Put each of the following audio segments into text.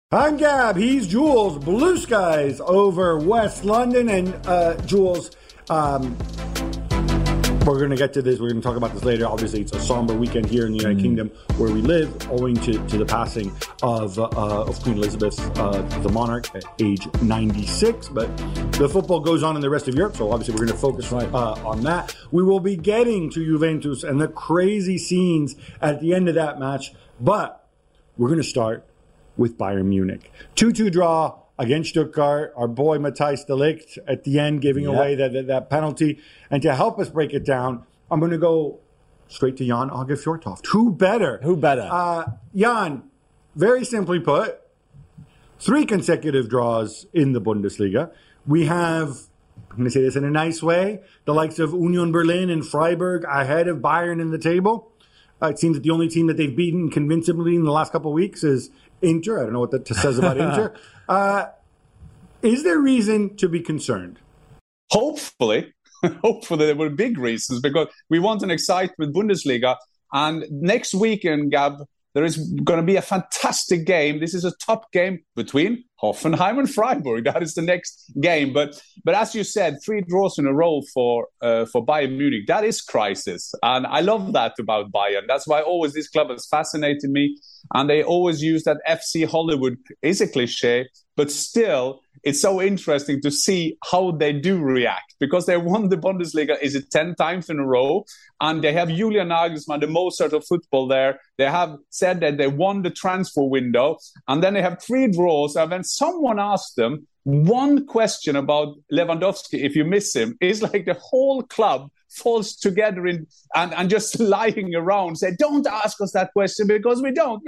I'm Gab, he's Jules, blue skies over West London, and Jules, we're going to get to this, we're going to talk about this later. Obviously, it's a somber weekend here in the United Kingdom where we live, owing to the passing of Queen Elizabeth, the monarch, at age 96, but the football goes on in the rest of Europe, so obviously we're going to focus on that. We will be getting to Juventus and the crazy scenes at the end of that match, but we're going to start with Bayern Munich. 2-2 draw against Stuttgart. Our boy Matthijs de Ligt at the end giving away that penalty. And to help us break it down, I'm going to go straight to Jan-Åge Fjørtoft. Who better? Jan, very simply put, 3 consecutive draws in the Bundesliga. We have, I'm going to say this in a nice way, the likes of Union Berlin and Freiburg ahead of Bayern in the table. It seems that the only team that they've beaten convincingly in the last couple of weeks is Inter. I don't know what that says about Inter. Is there reason to be concerned? Hopefully there were big reasons, because we want an excitement Bundesliga. And next weekend, Gab, there is going to be a fantastic game. This is a top game between Hoffenheim and Freiburg. That is the next game. But as you said, 3 draws in a row for Bayern Munich. That is crisis. And I love that about Bayern. That's why always this club has fascinated me. And they always use that FC Hollywood. Is a cliche, but still, it's so interesting to see how they do react, because they won the Bundesliga, is it 10 times in a row? And they have Julian Nagelsmann, the Mozart of football there. They have said that they won the transfer window, and then they have 3 draws. And when someone asked them one question about Lewandowski, if you miss him, it's like the whole club falls together and just lying around, say, don't ask us that question, because we don't.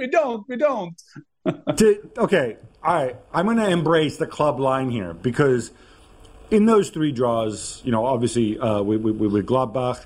Okay, all right. I'm going to embrace the club line here, because in those 3 draws, obviously with Gladbach,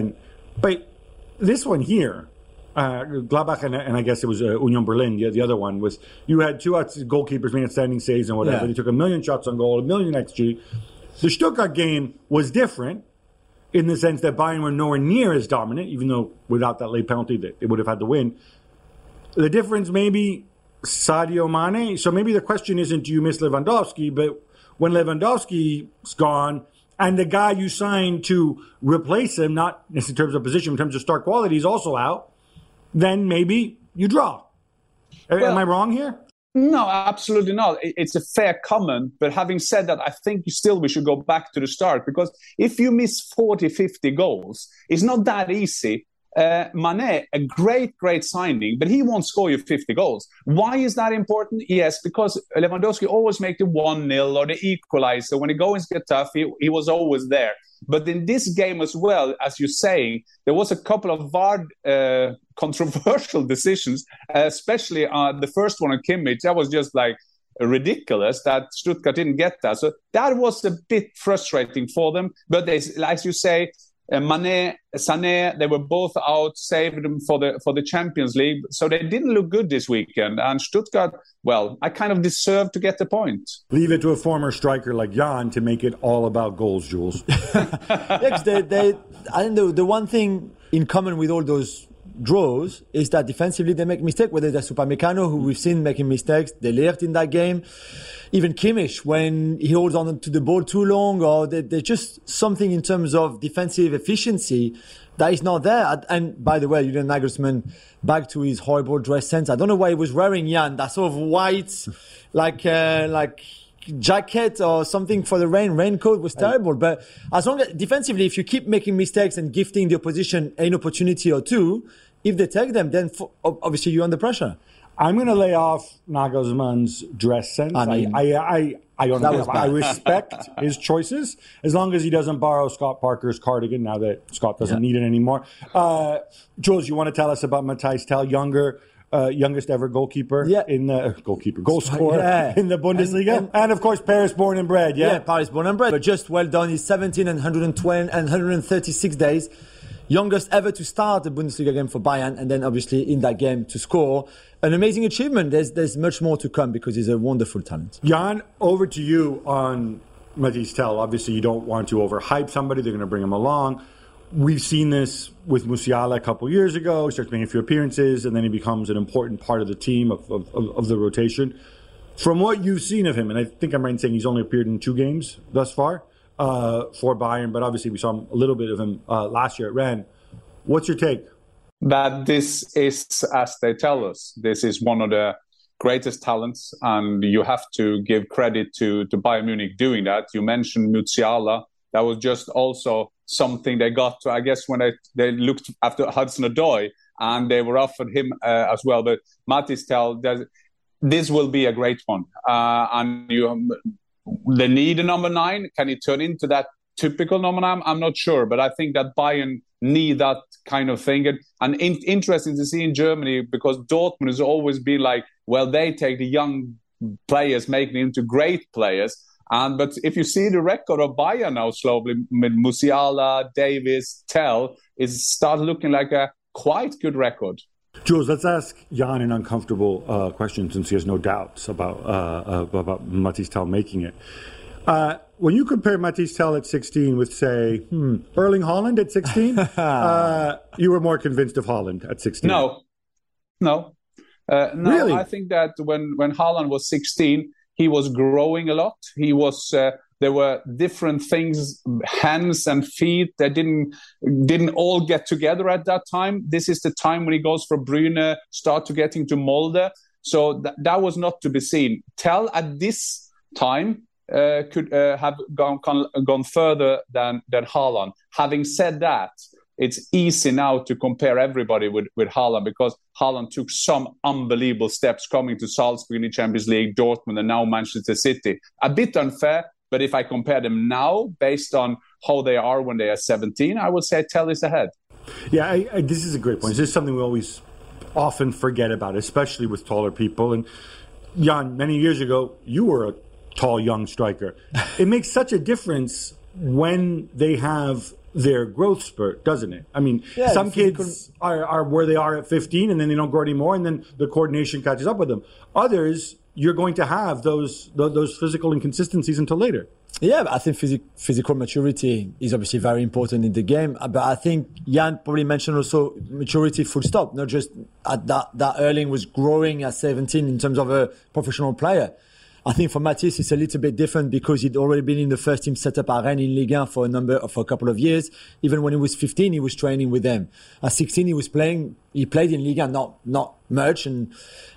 but this one here, Gladbach and I guess it was Union Berlin, the other one, was you had 2 goalkeepers making outstanding saves and whatever. Yeah. They took 1 million shots on goal, 1 million XG. The Stuttgart game was different in the sense that Bayern were nowhere near as dominant, even though without that late penalty they would have had the win. The difference maybe Sadio Mane. So maybe the question isn't, do you miss Lewandowski? But when Lewandowski's gone and the guy you signed to replace him, not in terms of position, in terms of star quality, is also out, then maybe you draw. Am I wrong here? No, absolutely not. It's a fair comment. But having said that, I think still we should go back to the start, because if you miss 40, 50 goals, it's not that easy. Mane, a great signing, but he won't score you 50 goals. Why is that important? Yes, because Lewandowski always make the 1-0 or the equalizer. When the goings get tough, he was always there. But in this game as well, as you're saying, there was a couple of VAR controversial decisions, especially the first one on Kimmich. That was just like ridiculous that Stuttgart didn't get that. So that was a bit frustrating for them. But they, as you say, Mane, Sané, they were both out, saved them for the Champions League. So they didn't look good this weekend. And Stuttgart, well, I kind of deserve to get the point. Leave it to a former striker like Jan to make it all about goals, Jules. I think the one thing in common with all those draws is that defensively they make mistakes, whether that's Upamecano, who we've seen making mistakes, De Ligt in that game, even Kimmich when he holds on to the ball too long, or there's just something in terms of defensive efficiency that is not there. And by the way, Julian Nagelsmann, back to his horrible dress sense. I don't know why he was wearing, Jan, that sort of white, like jacket or something for the raincoat was terrible. But as long as defensively, if you keep making mistakes and gifting the opposition an opportunity or two, if they take them, then obviously you're under pressure. I'm going to lay off Nagelsmann's dress sense. I respect his choices, as long as he doesn't borrow Scott Parker's cardigan now that Scott doesn't need it anymore. Jules, you want to tell us about Matthijs Tel, youngest ever goalkeeper in the goal scorer in the Bundesliga, and of course Paris born and bred. Yeah, Paris born and bred. But just well done. He's 17 and 120 and 136 days. Youngest ever to start a Bundesliga game for Bayern, and then obviously in that game to score. An amazing achievement. There's much more to come because he's a wonderful talent. Jan, over to you on Matthijs Tel. Obviously, you don't want to overhype somebody. They're going to bring him along. We've seen this with Musiala a couple years ago. He starts making a few appearances, and then he becomes an important part of the team, of the rotation. From what you've seen of him, and I think I'm right in saying he's only appeared in 2 games thus far for Bayern, but obviously we saw a little bit of him last year at Rennes. What's your take? That this is, as they tell us, this is one of the greatest talents, and you have to give credit to Bayern Munich doing that. You mentioned Musiala. That was just also something they got to, I guess, when they looked after Hudson-Odoi, and they were offered him as well. But Mathys Tel, this will be a great one. And they need a number 9. Can he turn into that typical number 9? I'm not sure, but I think that Bayern need that kind of thing. And interesting to see in Germany, because Dortmund has always been like, well, they take the young players, making them into great players. But if you see the record of Bayern now slowly, Musiala, Davis, Tel, is start looking like a quite good record. Jules, let's ask Jan an uncomfortable question, since he has no doubts about Mathys Tel making it. When you compare Mathys Tel at 16 with, say, Erling Haaland at 16, you were more convinced of Haaland at 16. No. Really? I think that when Haaland was 16, he was growing a lot. He was. There were different things, hands and feet, that didn't all get together at that time. This is the time when he goes for Bruyne, start to getting to Molde. So that was not to be seen. Tel at this time could have gone further than Haaland. Having said that, it's easy now to compare everybody with Haaland, because Haaland took some unbelievable steps coming to Salzburg in the Champions League, Dortmund, and now Manchester City. A bit unfair, but if I compare them now based on how they are when they are 17, I would say Tel is ahead. Yeah, this is a great point. This is something we always often forget about, especially with taller people. And Jan, many years ago, you were a tall young striker. It makes such a difference when they have their growth spurt, doesn't it? I mean, some kids are where they are at 15 and then they don't grow anymore, and then the coordination catches up with them. Others, you're going to have those physical inconsistencies until later. Yeah, but I think physical maturity is obviously very important in the game. But I think Jan probably mentioned also maturity full stop, not just at that Erling was growing at 17 in terms of a professional player. I think for Mathys, it's a little bit different because he'd already been in the first team setup at Rennes in Ligue 1 for a couple of years. Even when he was 15, he was training with them. At 16, he played in Ligue 1, not much and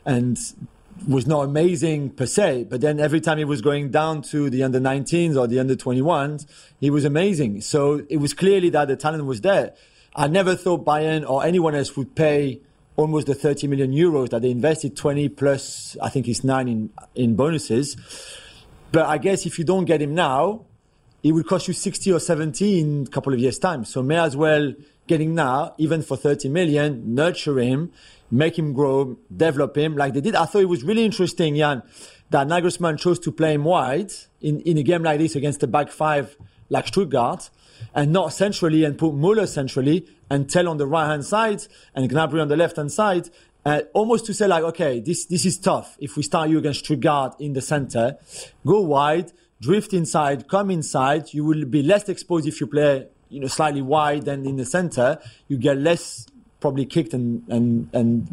was not amazing per se. But then every time he was going down to the under 19s or the under 21s, he was amazing. So it was clearly that the talent was there. I never thought Bayern or anyone else would pay almost the 30 million euros that they invested, 20 plus, I think it's 9 in bonuses. But I guess if you don't get him now, it will cost you 60 or 70 in a couple of years' time. So may as well get him now, even for 30 million, nurture him, make him grow, develop him like they did. I thought it was really interesting, Jan, that Nagelsmann chose to play him wide in a game like this against the back 5 like Stuttgart, and not centrally, and put Müller centrally and Tel on the right-hand side and Gnabry on the left-hand side, almost to say like, okay, this is tough. If we start you against Stuttgart in the center, go wide, drift inside, come inside. You will be less exposed if you play, slightly wide than in the center. You get less probably kicked and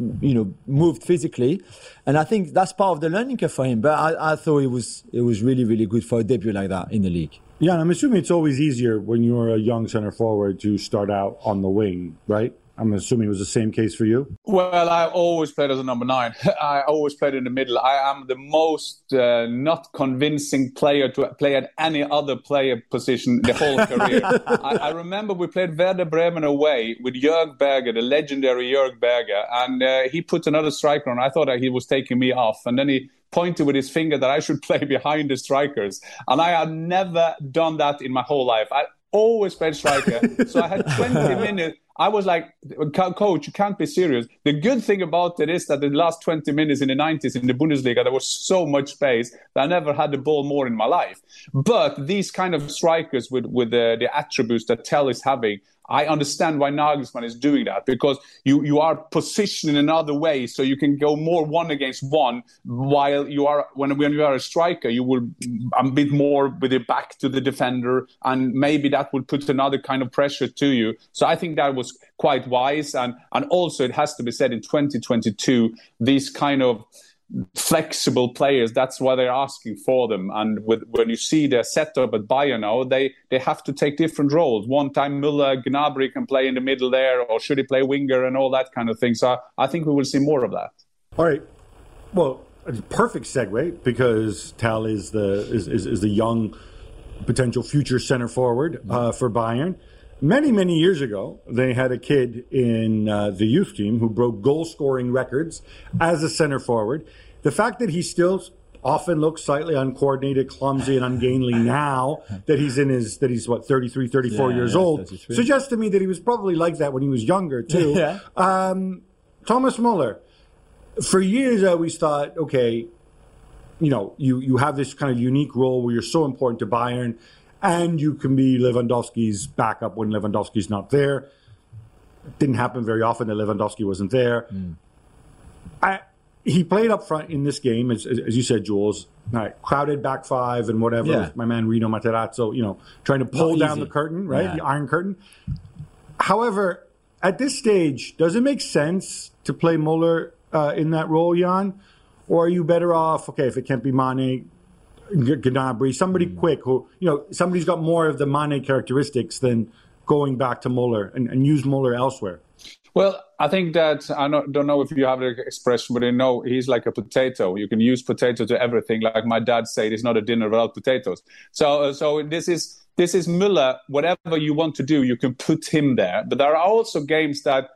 moved physically, and I think that's part of the learning curve for him. But I thought it was really, really good for a debut like that in the league. Yeah, I'm assuming it's always easier when you're a young center forward to start out on the wing, right? I'm assuming it was the same case for you. Well, I always played as a number 9. I always played in the middle. I am the most not convincing player to play at any other player position the whole career. I remember we played Werder Bremen away with Jörg Berger, the legendary Jörg Berger, and he put another striker on. I thought that he was taking me off, and then he pointed with his finger that I should play behind the strikers. And I had never done that in my whole life. I always played striker. So I had 20 minutes. I was like, coach, you can't be serious. The good thing about it is that the last 20 minutes in the 90s in the Bundesliga, there was so much space that I never had the ball more in my life. But these kind of strikers with the attributes that Tel is having, I understand why Nagelsmann is doing that, because you are positioned in another way, so you can go more 1 against 1, while you are when you are a striker, you will a bit more with your back to the defender, and maybe that will put another kind of pressure to you. So I think that was quite wise, and also it has to be said in 2022, these kind of flexible players. That's why they're asking for them. And when you see their setup at Bayern now, they have to take different roles. One time Müller, Gnabry can play in the middle there, or should he play winger and all that kind of thing. So I think we will see more of that. All right. Well, a perfect segue, because Tal is the young potential future center forward for Bayern. Many years ago, they had a kid in the youth team who broke goal-scoring records as a center forward. The fact that he still often looks slightly uncoordinated, clumsy, and ungainly now that he's 33, 34 years old, 33. Suggests to me that he was probably like that when he was younger, too. Yeah. Thomas Müller, for years I always thought, okay, you have this kind of unique role where you're so important to Bayern, and you can be Lewandowski's backup when Lewandowski's not there. It didn't happen very often that Lewandowski wasn't there. He played up front in this game, as you said, Jules. Crowded back five and whatever. Yeah. My man Rino Materazzo, trying to pull down the curtain, right? Yeah. The Iron Curtain. However, at this stage, does it make sense to play Müller in that role, Jan? Or are you better off, okay, if it can't be Mane, Gnabry, somebody quick who, somebody's got more of the Mane characteristics than going back to Müller and use Müller elsewhere? Well, I think that, don't know if you have the expression, but he's like a potato. You can use potato to everything. Like my dad said, it's not a dinner without potatoes. So this is Müller. Whatever you want to do, you can put him there. But there are also games that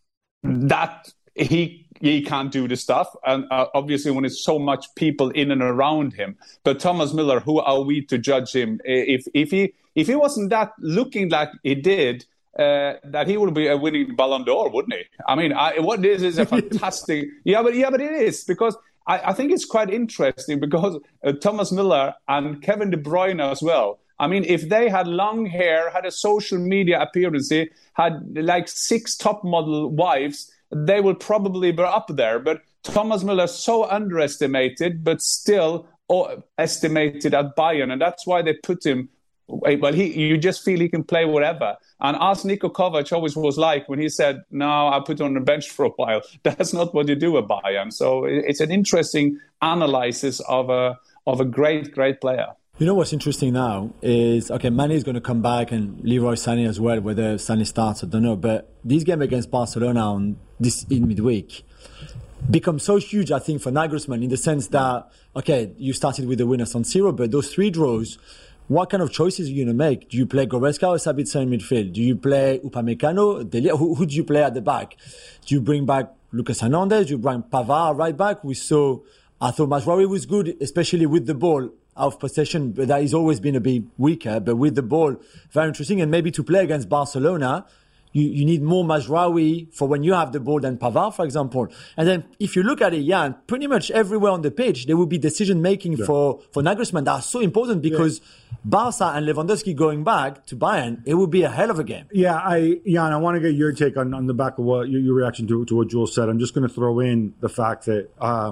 he can't do the stuff, and obviously when it's so much people in and around him. But Thomas Müller, who are we to judge him? If he wasn't that looking like he did, that he would be a winning Ballon d'Or, wouldn't he? I mean, what this is a fantastic. but it is, because I think it's quite interesting, because Thomas Müller and Kevin De Bruyne as well. I mean, if they had long hair, had a social media appearance, had like 6 top model wives, they will probably be up there. But Thomas Müller is so underestimated, but still estimated at Bayern. And that's why they put him. Well, you just feel he can play whatever. And as Niko Kovac always was like when he said, no, I put on the bench for a while. That's not what you do at Bayern. So it's an interesting analysis of a great player. You know what's interesting now is, okay, Mane is going to come back and Leroy Sané as well, whether Sané starts, I don't know. But this game against Barcelona in midweek becomes so huge, I think, for Nagelsmann, in the sense that, okay, you started with the winner San Siro, but those 3 draws, what kind of choices are you going to make? Do you play Goretzka or Sabitzer in midfield? Do you play Upamecano? Who do you play at the back? Do you bring back Lucas Hernandez? Do you bring Pavard right back? I thought Mazraoui was good, especially with the ball out of possession, but that has always been a bit weaker. But with the ball, very interesting. And maybe to play against Barcelona, you need more Mazraoui for when you have the ball than Pavard, for example. And then if you look at it, Jan, pretty much everywhere on the pitch, there will be decision-making for Nagelsmann that are so important, because Barca and Lewandowski going back to Bayern, it would be a hell of a game. Yeah, Jan, I want to get your take on the back of what your reaction to what Jules said. I'm just going to throw in the fact that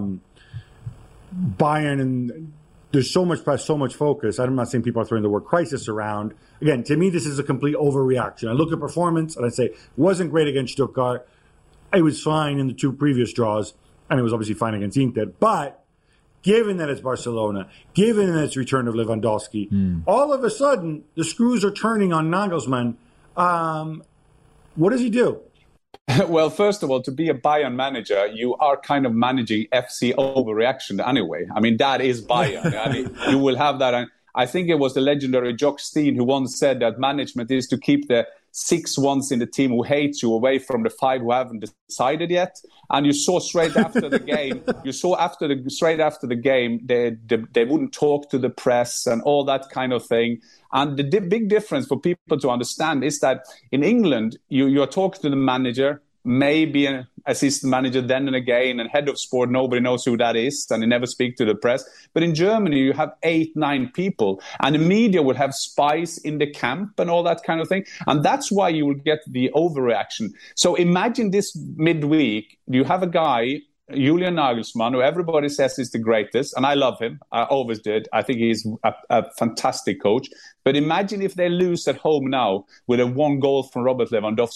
Bayern, and there's so much press, so much focus. I'm not saying people are throwing the word crisis around. Again, to me, this is a complete overreaction. I look at performance and I say, it wasn't great against Stuttgart. It was fine in the 2 previous draws, and it was obviously fine against Inter. But given that it's Barcelona, given that it's return of Lewandowski, all of a sudden, the screws are turning on Nagelsmann. What does he do? Well, first of all, to be a Bayern manager, you are kind of managing FC overreaction anyway. I mean, that is Bayern. I mean, you will have that. And I think it was the legendary Jock Stein who once said that management is to keep the 6 ones in the team who hate you away from the 5 who haven't decided yet. And you saw straight after the game, straight after the game, they wouldn't talk to the press and all that kind of thing. And the big difference for people to understand is that in England, you're talking to the manager, maybe an assistant manager then and again, and head of sport, nobody knows who that is, and they never speak to the press. But in Germany, you have 8-9 people, and the media will have spies in the camp and all that kind of thing. And that's why you will get the overreaction. So imagine this midweek, you have a guy, Julian Nagelsmann, who everybody says is the greatest, and I love him. I always did. I think he's a fantastic coach. But imagine if they lose at home now with a 1 goal from Robert Lewandowski.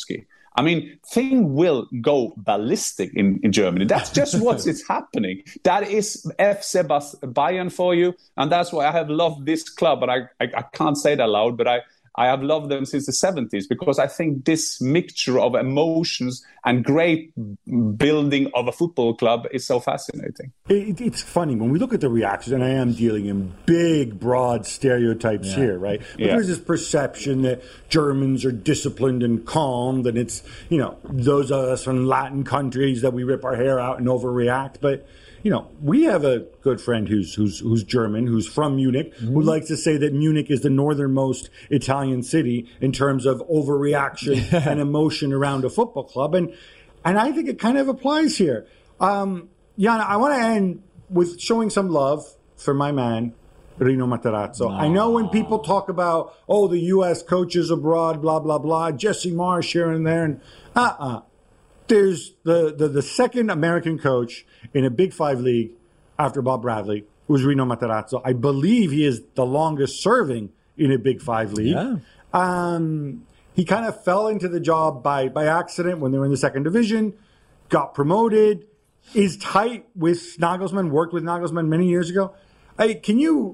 I mean, thing will go ballistic in Germany. That's just what is happening. That is FC Bayern for you. And that's why I have loved this club. But I can't say that loud, but I have loved them since the 70s, because I think this mixture of emotions and great building of a football club is so fascinating. It's funny when we look at the reactions, and I am dealing in big, broad stereotypes here, right? But there's this perception that Germans are disciplined and calm, and it's, those of us from Latin countries that we rip our hair out and overreact. But we have a good friend who's German, who's from Munich, who likes to say that Munich is the northernmost Italian city in terms of overreaction and emotion around a football club. And I think it kind of applies here. Jan, I want to end with showing some love for my man, Rino Matarazzo. I know when people talk about, the U.S. coaches abroad, blah, blah, blah, Jesse Marsh here and there, and there's the second American coach in a Big Five league after Bob Bradley, who's Rino Matarazzo. I believe he is the longest serving in a Big Five league. Yeah. He kind of fell into the job by accident when they were in the second division, got promoted, is tight with Nagelsmann, worked with Nagelsmann many years ago. Can you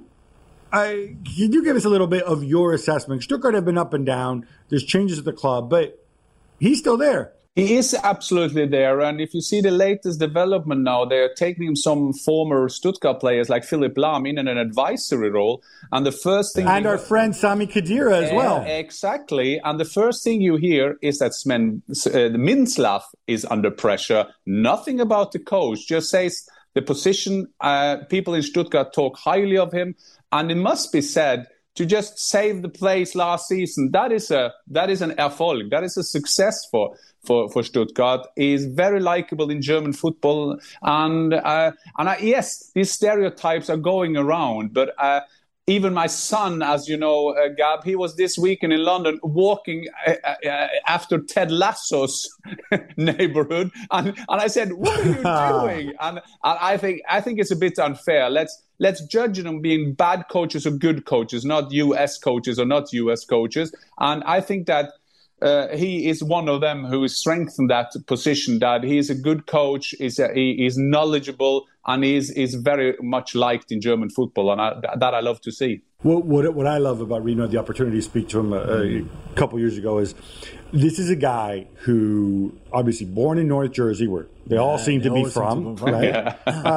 give us a little bit of your assessment? Stuttgart have been up and down. There's changes at the club, but he's still there. He is absolutely there. And if you see the latest development now, they're taking some former Stuttgart players like Philipp Lahm in an advisory role. And the first thing... And our friend Sami Khedira as well. Exactly. And the first thing you hear is that Sven Mintzlaff is under pressure. Nothing about the coach. Just says the position. People in Stuttgart talk highly of him. And it must be said, to just save the place last season, that is an Erfolg. That is a success for Stuttgart. He is very likable in German football, and yes, these stereotypes are going around. But even my son, as you know, Gab, he was this weekend in London walking after Ted Lasso's neighborhood, and I said, "What are you doing?" And I think it's a bit unfair. Let's judge them being bad coaches or good coaches, not US coaches or not US coaches. And I think that he is one of them who has strengthened that position, that he is a good coach, he is knowledgeable, and he is very much liked in German football. And that I love to see. What I love about Rino, the opportunity to speak to him a couple years ago, is this is a guy who, obviously born in North Jersey, where they all seem to be from, right?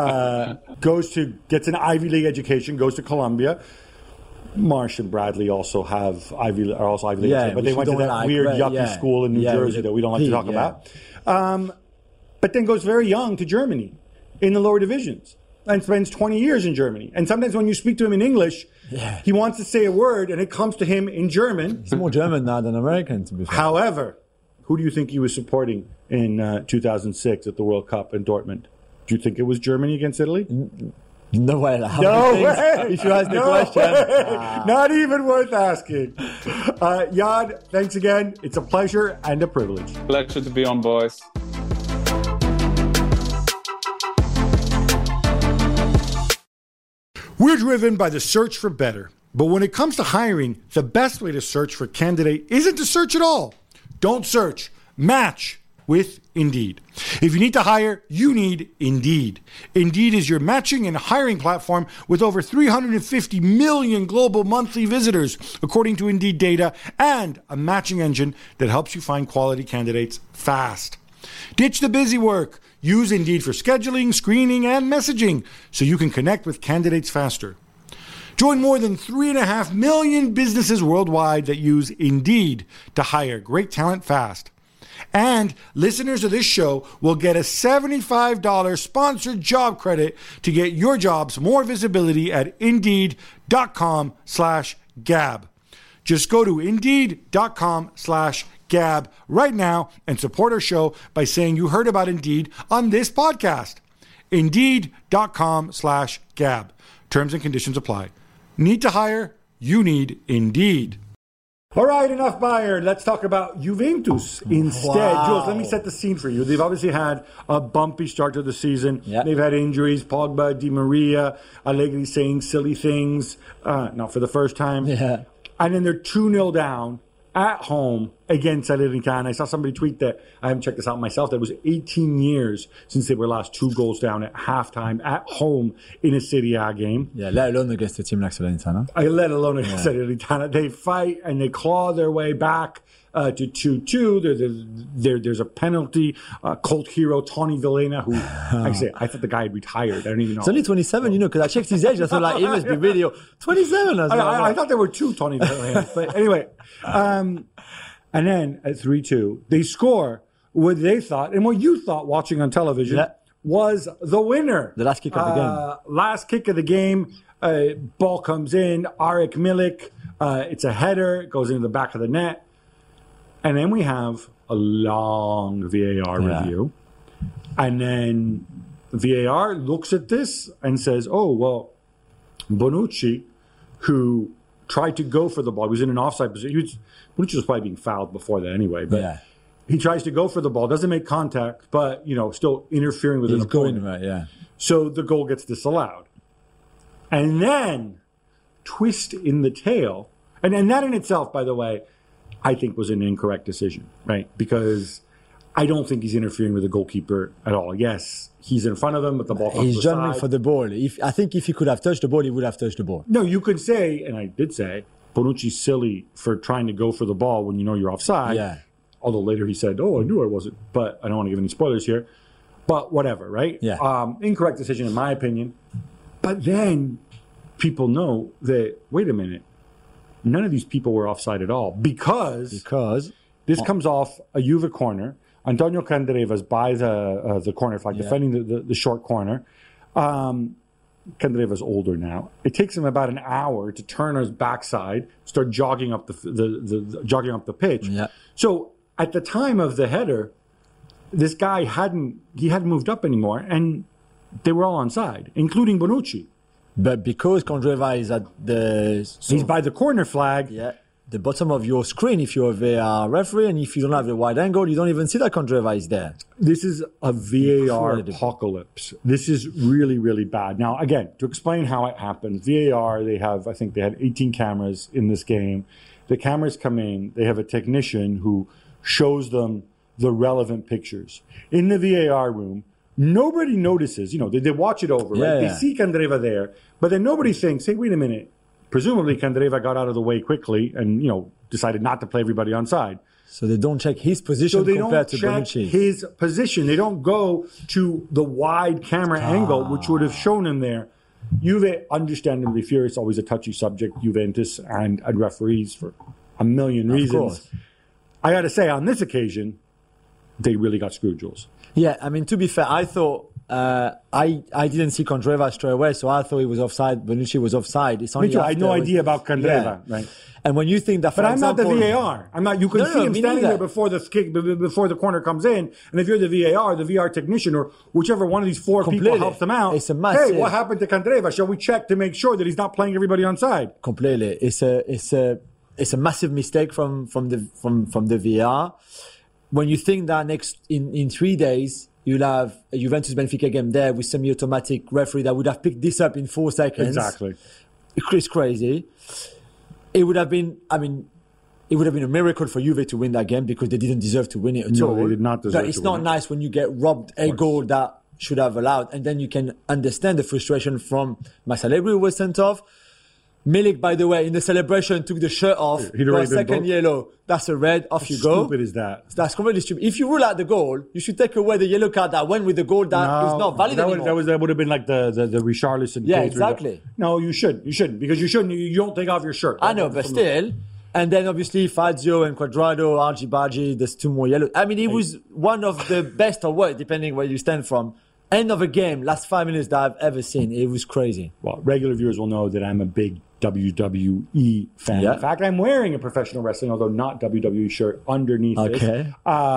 Gets an Ivy League education, goes to Columbia. Marsh and Bradley also are Ivy League, but they went to that weird yucky school in New Jersey that we don't like to talk about. But then goes very young to Germany in the lower divisions and spends 20 years in Germany. And sometimes when you speak to him in English, he wants to say a word and it comes to him in German. He's more German now than American, to be fair. However, who do you think he was supporting in 2006 at the World Cup in Dortmund? Do you think it was Germany against Italy? No way. No way. If you ask the question. Not even worth asking. Jan, thanks again. It's a pleasure and a privilege. Pleasure to be on, boys. We're driven by the search for better. But when it comes to hiring, the best way to search for a candidate isn't to search at all. Don't search. Match with Indeed. If you need to hire, you need Indeed. Indeed is your matching and hiring platform with over 350 million global monthly visitors, according to Indeed data, and a matching engine that helps you find quality candidates fast. Ditch the busy work. Use Indeed for scheduling, screening, and messaging so you can connect with candidates faster. Join more than 3.5 million businesses worldwide that use Indeed to hire great talent fast. And listeners of this show will get a $75 sponsored job credit to get your jobs more visibility at Indeed.com/Gab. Just go to Indeed.com/Gab right now and support our show by saying you heard about Indeed on this podcast. Indeed.com/Gab. Terms and conditions apply. Need to hire? You need Indeed. All right, enough Bayern. Let's talk about Juventus instead. Wow. Jules, let me set the scene for you. They've obviously had a bumpy start to the season. Yep. They've had injuries, Pogba, Di Maria, Allegri saying silly things, not for the first time. Yeah. And then they're 2-0 down at home against Salernitana. I saw somebody tweet that, I haven't checked this out myself, that it was 18 years since they were last 2 goals down at halftime at home in a Serie A game. Yeah, let alone against a team like Salernitana. Let alone against Salernitana. They fight and they claw their way back to 2-2. There's a penalty. Cult hero Tony Villena, who I thought the guy had retired. I don't even know. He's only 27, because I checked his age. I thought, like, he must be really old. 27. I thought there were 2 Tony Villenas. But anyway, and then at 3-2, they score what they thought, and what you thought watching on television was the winner. The last kick of the game. Last kick of the game. Ball comes in. Arek Milik. It's a header. It goes into the back of the net. And then we have a long VAR review. And then VAR looks at this and says, oh, well, Bonucci, who tried to go for the ball, he was in an offside position. Bonucci was probably being fouled before that anyway. But he tries to go for the ball, doesn't make contact, but, still interfering with an opponent. Right, So the goal gets disallowed. And then, twist in the tail. And that in itself, by the way, I think was an incorrect decision, right? Because I don't think he's interfering with the goalkeeper at all. Yes, he's in front of him, but the ball comes to the He's jumping side. for the ball. I think if he could have touched the ball, he would have touched the ball. No, you could say, and I did say, Bonucci's silly for trying to go for the ball when you know you're offside. Yeah. Although later he said, oh, I knew I wasn't. But I don't want to give any spoilers here. But whatever, right? Yeah. Incorrect decision in my opinion. But then people know that, wait a minute, none of these people were offside at all because this comes off a Juve corner. Antonio Candreva's by the corner flag, defending the short corner. Candreva's older now. It takes him about an hour to turn his backside, start jogging up the pitch. Yeah. So at the time of the header, this guy hadn't moved up anymore, and they were all onside, including Bonucci. But because Candreva is at he's by the corner flag. Yeah. The bottom of your screen, if you're a VAR referee, and if you don't have the wide angle, you don't even see that Candreva is there. This is a VAR apocalypse. This is really, really bad. Now, again, to explain how it happened, VAR, I think they had 18 cameras in this game. The cameras come in, they have a technician who shows them the relevant pictures. In the VAR room, nobody notices, they watch it over, right? They see Candreva there, but then nobody thinks, hey, wait a minute. Presumably, Candreva got out of the way quickly and, decided not to play everybody onside. So they don't check his position compared to Bonucci. So they don't check his position. They don't go to the wide camera angle, which would have shown him there. Juve, understandably furious, always a touchy subject, Juventus and referees for a million reasons. Of course. I got to say, on this occasion, they really got screwed, Jules. Yeah, I mean, to be fair, I thought I didn't see Candreva straight away, so I thought he was offside. Bonucci was offside. It's only Me too. I had no idea about Candreva, right? And when you think that, but I'm not the VAR. I'm not. You can see him standing there before the corner comes in, and if you're the VAR technician, or whichever one of these four people helps them out, it's a massive. Hey, what happened to Candreva? Shall we check to make sure that he's not playing everybody onside? Completely. It's a massive mistake from the VAR. When you think that in 3 days you'll have a Juventus Benfica game there with semi-automatic referee that would have picked this up in 4 seconds. Exactly. It's crazy. It would have been a miracle for Juve to win that game because they didn't deserve to win it at all. No, they did not deserve to win it. It's not nice when you get robbed a goal that should have allowed, and then you can understand the frustration from Max Allegri, who was sent off. Milik, by the way, in the celebration, took the shirt off. Got second yellow. That's a red. Off you go. How stupid is that? That's completely stupid. If you rule out the goal, you should take away the yellow card that went with the goal that is not valid anymore. That would have been like the Richarlison case. Yeah, exactly. No, you shouldn't. You shouldn't. Because you don't take off your shirt. I know, but still. And then obviously Fazio and Quadrado, Archibagi, there's 2 more yellows. I mean, it was one of the best or worst, depending where you stand from. End of a game, last 5 minutes that I've ever seen. It was crazy. Well, regular viewers will know that I'm a big WWE fan. Yeah. In fact, I'm wearing a professional wrestling, although not WWE shirt underneath it.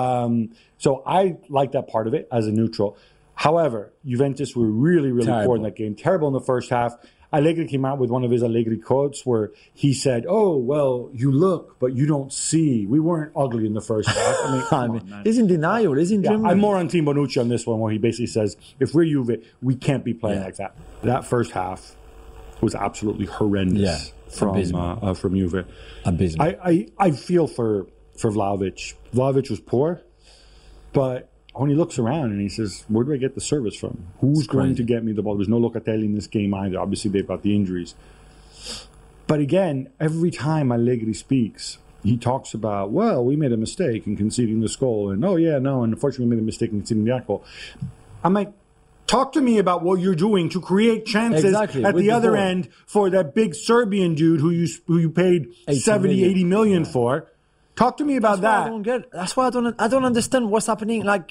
So I like that part of it as a neutral. However, Juventus were really, really poor in that game. Terrible in the first half. Allegri came out with one of his Allegri quotes where he said, oh, well, you look, but you don't see. We weren't ugly in the first half. I mean, come on, man. He's in denial. He's in dreaming. I'm more on Team Bonucci on this one where he basically says, if we're Juve, we can't be playing like that. That first half, was absolutely horrendous from Juve. Abysmal. I feel for Vlahovic. Vlahovic was poor, but when he looks around and he says, where do I get the service from? Who's going to get me the ball? There's no Locatelli in this game either. Obviously, they've got the injuries. But again, every time Allegri speaks, he talks about, well, we made a mistake in conceding this goal. And, and unfortunately, we made a mistake in conceding that goal. I'm like, talk to me about what you're doing to create chances at the other end for that big Serbian dude who you paid 80 million for. Talk to me about that. That's why I don't understand what's happening. Like,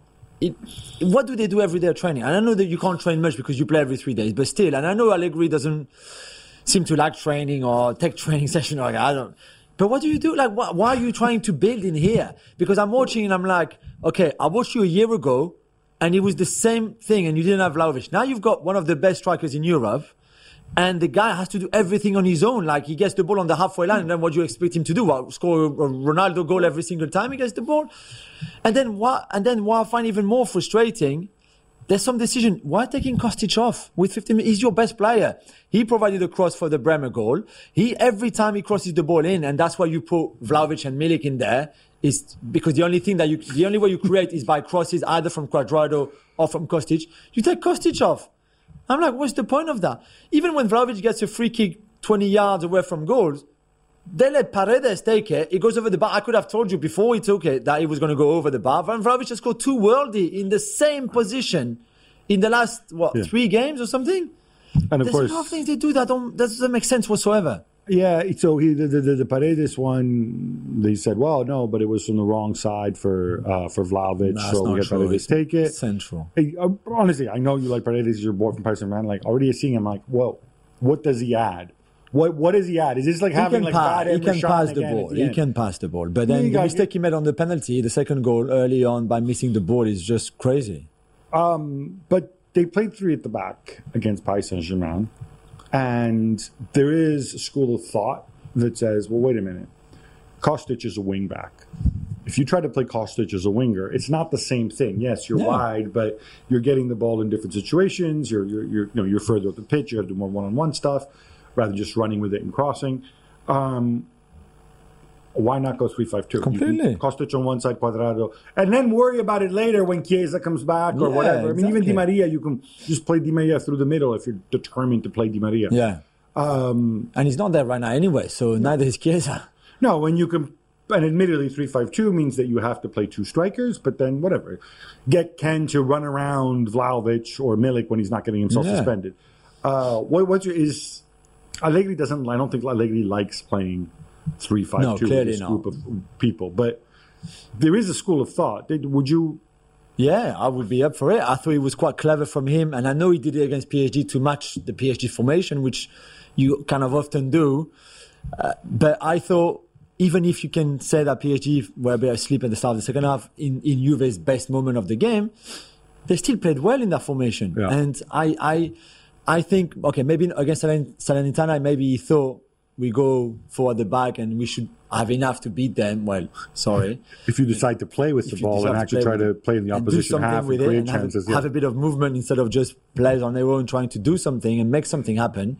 what do they do every day at training? And I know that you can't train much because you play every 3 days, but still, and I know Allegri doesn't seem to like training or take training session. Like, I don't. But what do you do? Like, why are you trying to build in here? Because I'm watching and I'm like, okay, I watched you a year ago, and it was the same thing, and you didn't have Vlahovic. Now you've got one of the best strikers in Europe. And the guy has to do everything on his own. Like, he gets the ball on the halfway line, and then what do you expect him to do? Score a Ronaldo goal every single time he gets the ball? And then what I find even more frustrating, there's some decision. Why taking Kostic off with 50 minutes? He's your best player. He provided a cross for the Bremer goal. Every time he crosses the ball in, and that's why you put Vlahovic and Milik in there, is because the only way you create is by crosses, either from Cuadrado or from Kostic. You take Kostic off. I'm like, what's the point of that? Even when Vlahovic gets a free kick 20 yards away from goals, they let Paredes take it. It goes over the bar. I could have told you before he took it that he was going to go over the bar. And Vlahovic has scored 2 worldies in the same position in the last, 3 games or something? And of course, a lot of things they do that doesn't make sense whatsoever. Yeah, so the Paredes one, they said, well, no, but it was from the wrong side for Vlahovic, so we got Paredes take it. Central. Hey, honestly, I know you like Paredes, you're bored from Paris Saint-Germain. Like, already seeing him, like, whoa, what does he add? What does he add? Is this like having like bad He can pass the ball. He can pass the ball. But then the mistake he made on the penalty, the second goal early on by missing the ball is just crazy. But they played 3 at the back against Paris Saint-Germain. And there is a school of thought that says, well, wait a minute. Kostic is a wing back. If you try to play Kostic as a winger, it's not the same thing. Yes, you're wide, but you're getting the ball in different situations. You're further up the pitch. You got to do more one-on-one stuff rather than just running with it and crossing. Why not go 3-5-2? Completely. Kostic on one side, Cuadrado, and then worry about it later when Chiesa comes back or whatever. I mean, even Di Maria, you can just play Di Maria through the middle if you're determined to play Di Maria. Yeah. And he's not there right now anyway, so neither is Chiesa. No, and you can, and admittedly 3-5-2 means that you have to play 2 strikers, but then whatever. Get Ken to run around Vlahovic or Milik when he's not getting himself suspended. Is Allegri doesn't, I don't think Allegri likes playing 3-5-2 with this group of people, but there is a school of thought. Would you? Yeah, I would be up for it. I thought it was quite clever from him, and I know he did it against PSG to match the PSG formation, which you kind of often do. But I thought, even if you can say that PSG were a bit asleep at the start of the second half, in Juve's best moment of the game, they still played well in that formation. Yeah. And I think, okay, maybe against Salernitana, maybe he thought, we go forward the back and we should have enough to beat them. Well, sorry. If you decide to play with the ball and actually try to play in the opposition half and create chances. Have a bit of movement instead of just players on their own trying to do something and make something happen.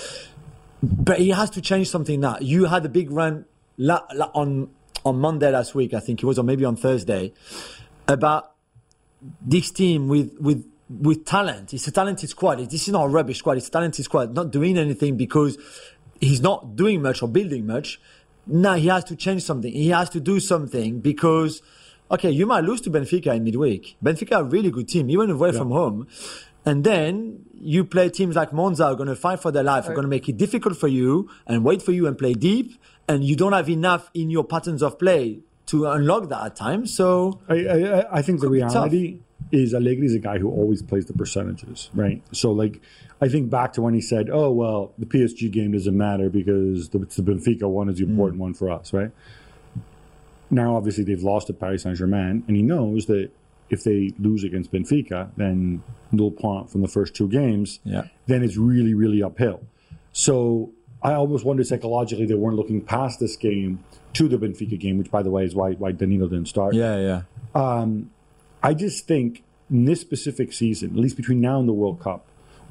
But he has to change something now. You had a big run on Monday last week, I think it was, or maybe on Thursday, about this team with talent. It's a talented squad. This is not a rubbish squad. It's a talented squad. Not doing anything because he's not doing much or building much. Now he has to change something. He has to do something because, okay, you might lose to Benfica in midweek. Benfica are a really good team, even away from home. And then you play teams like Monza are going to fight for their life, are going to make it difficult for you and wait for you and play deep. And you don't have enough in your patterns of play to unlock that at times. So I think the reality is Allegri is a guy who always plays the percentages, right? So like, I think back to when he said, oh, well, the PSG game doesn't matter because it's the Benfica one is the important one for us, right? Now, obviously, they've lost to Paris Saint-Germain, and he knows that if they lose against Benfica, then nil point from the first 2 games, then it's really, really uphill. So I almost wonder psychologically they weren't looking past this game to the Benfica game, which, by the way, is why Danilo didn't start. I just think in this specific season, at least between now and the World Cup,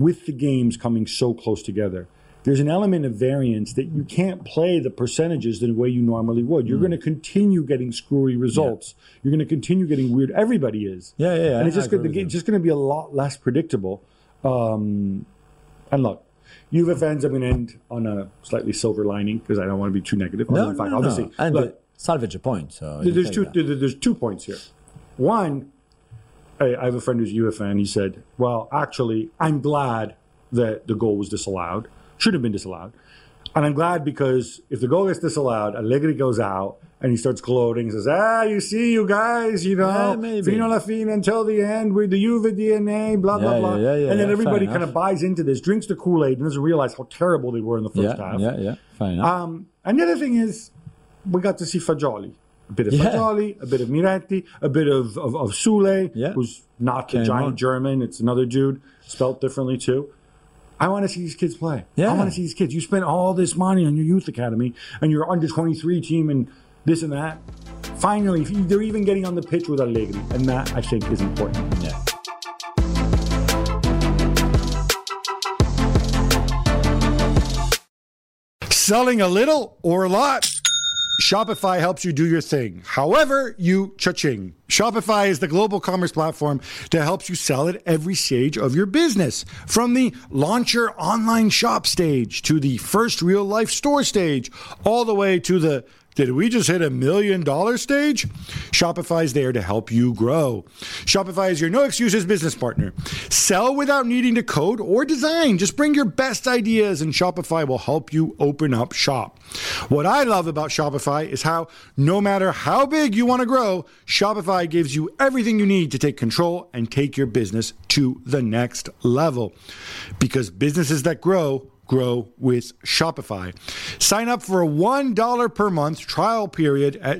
with the games coming so close together, there's an element of variance that you can't play the percentages the way you normally would. You're going to continue getting screwy results. Yeah. You're going to continue getting weird. Everybody is. Yeah. And it's just going to be a lot less predictable. And look, Juve fans, I'm going to end on a slightly silver lining because I don't want to be too negative. Obviously, and look, salvage a point. So there's 2 points here. One, I have a friend who's a Juve fan. He said, well, actually, I'm glad that the goal was disallowed. Should have been disallowed. And I'm glad because if the goal gets disallowed, Allegri goes out and he starts gloating. He says, you see, you guys, fino alla fine until the end with the Juve DNA, blah, blah, blah. And then everybody kind of buys into this, drinks the Kool-Aid, and doesn't realize how terrible they were in the first half. Fine enough. And the other thing is, we got to see Fagioli. A bit of Fagioli, a bit of Miretti, a bit of Sule, who's not the giant German. It's another dude, spelt differently too. I want to see these kids play. I want to see these kids. You spent all this money on your youth academy and your under-23 team and this and that. Finally, they're even getting on the pitch with Allegri, and that, I think, is important. Yeah. Selling a little or a lot? Shopify helps you do your thing. However, you cha-ching. Shopify is the global commerce platform that helps you sell at every stage of your business. From the launch your online shop stage to the first real life store stage, all the way to the did we just hit $1 million stage? Shopify is there to help you grow. Shopify is your no excuses business partner. Sell without needing to code or design. Just bring your best ideas and Shopify will help you open up shop. What I love about Shopify is how no matter how big you want to grow, Shopify gives you everything you need to take control and take your business to the next level. Because businesses that grow with Shopify. Sign up for a $1 per month trial period at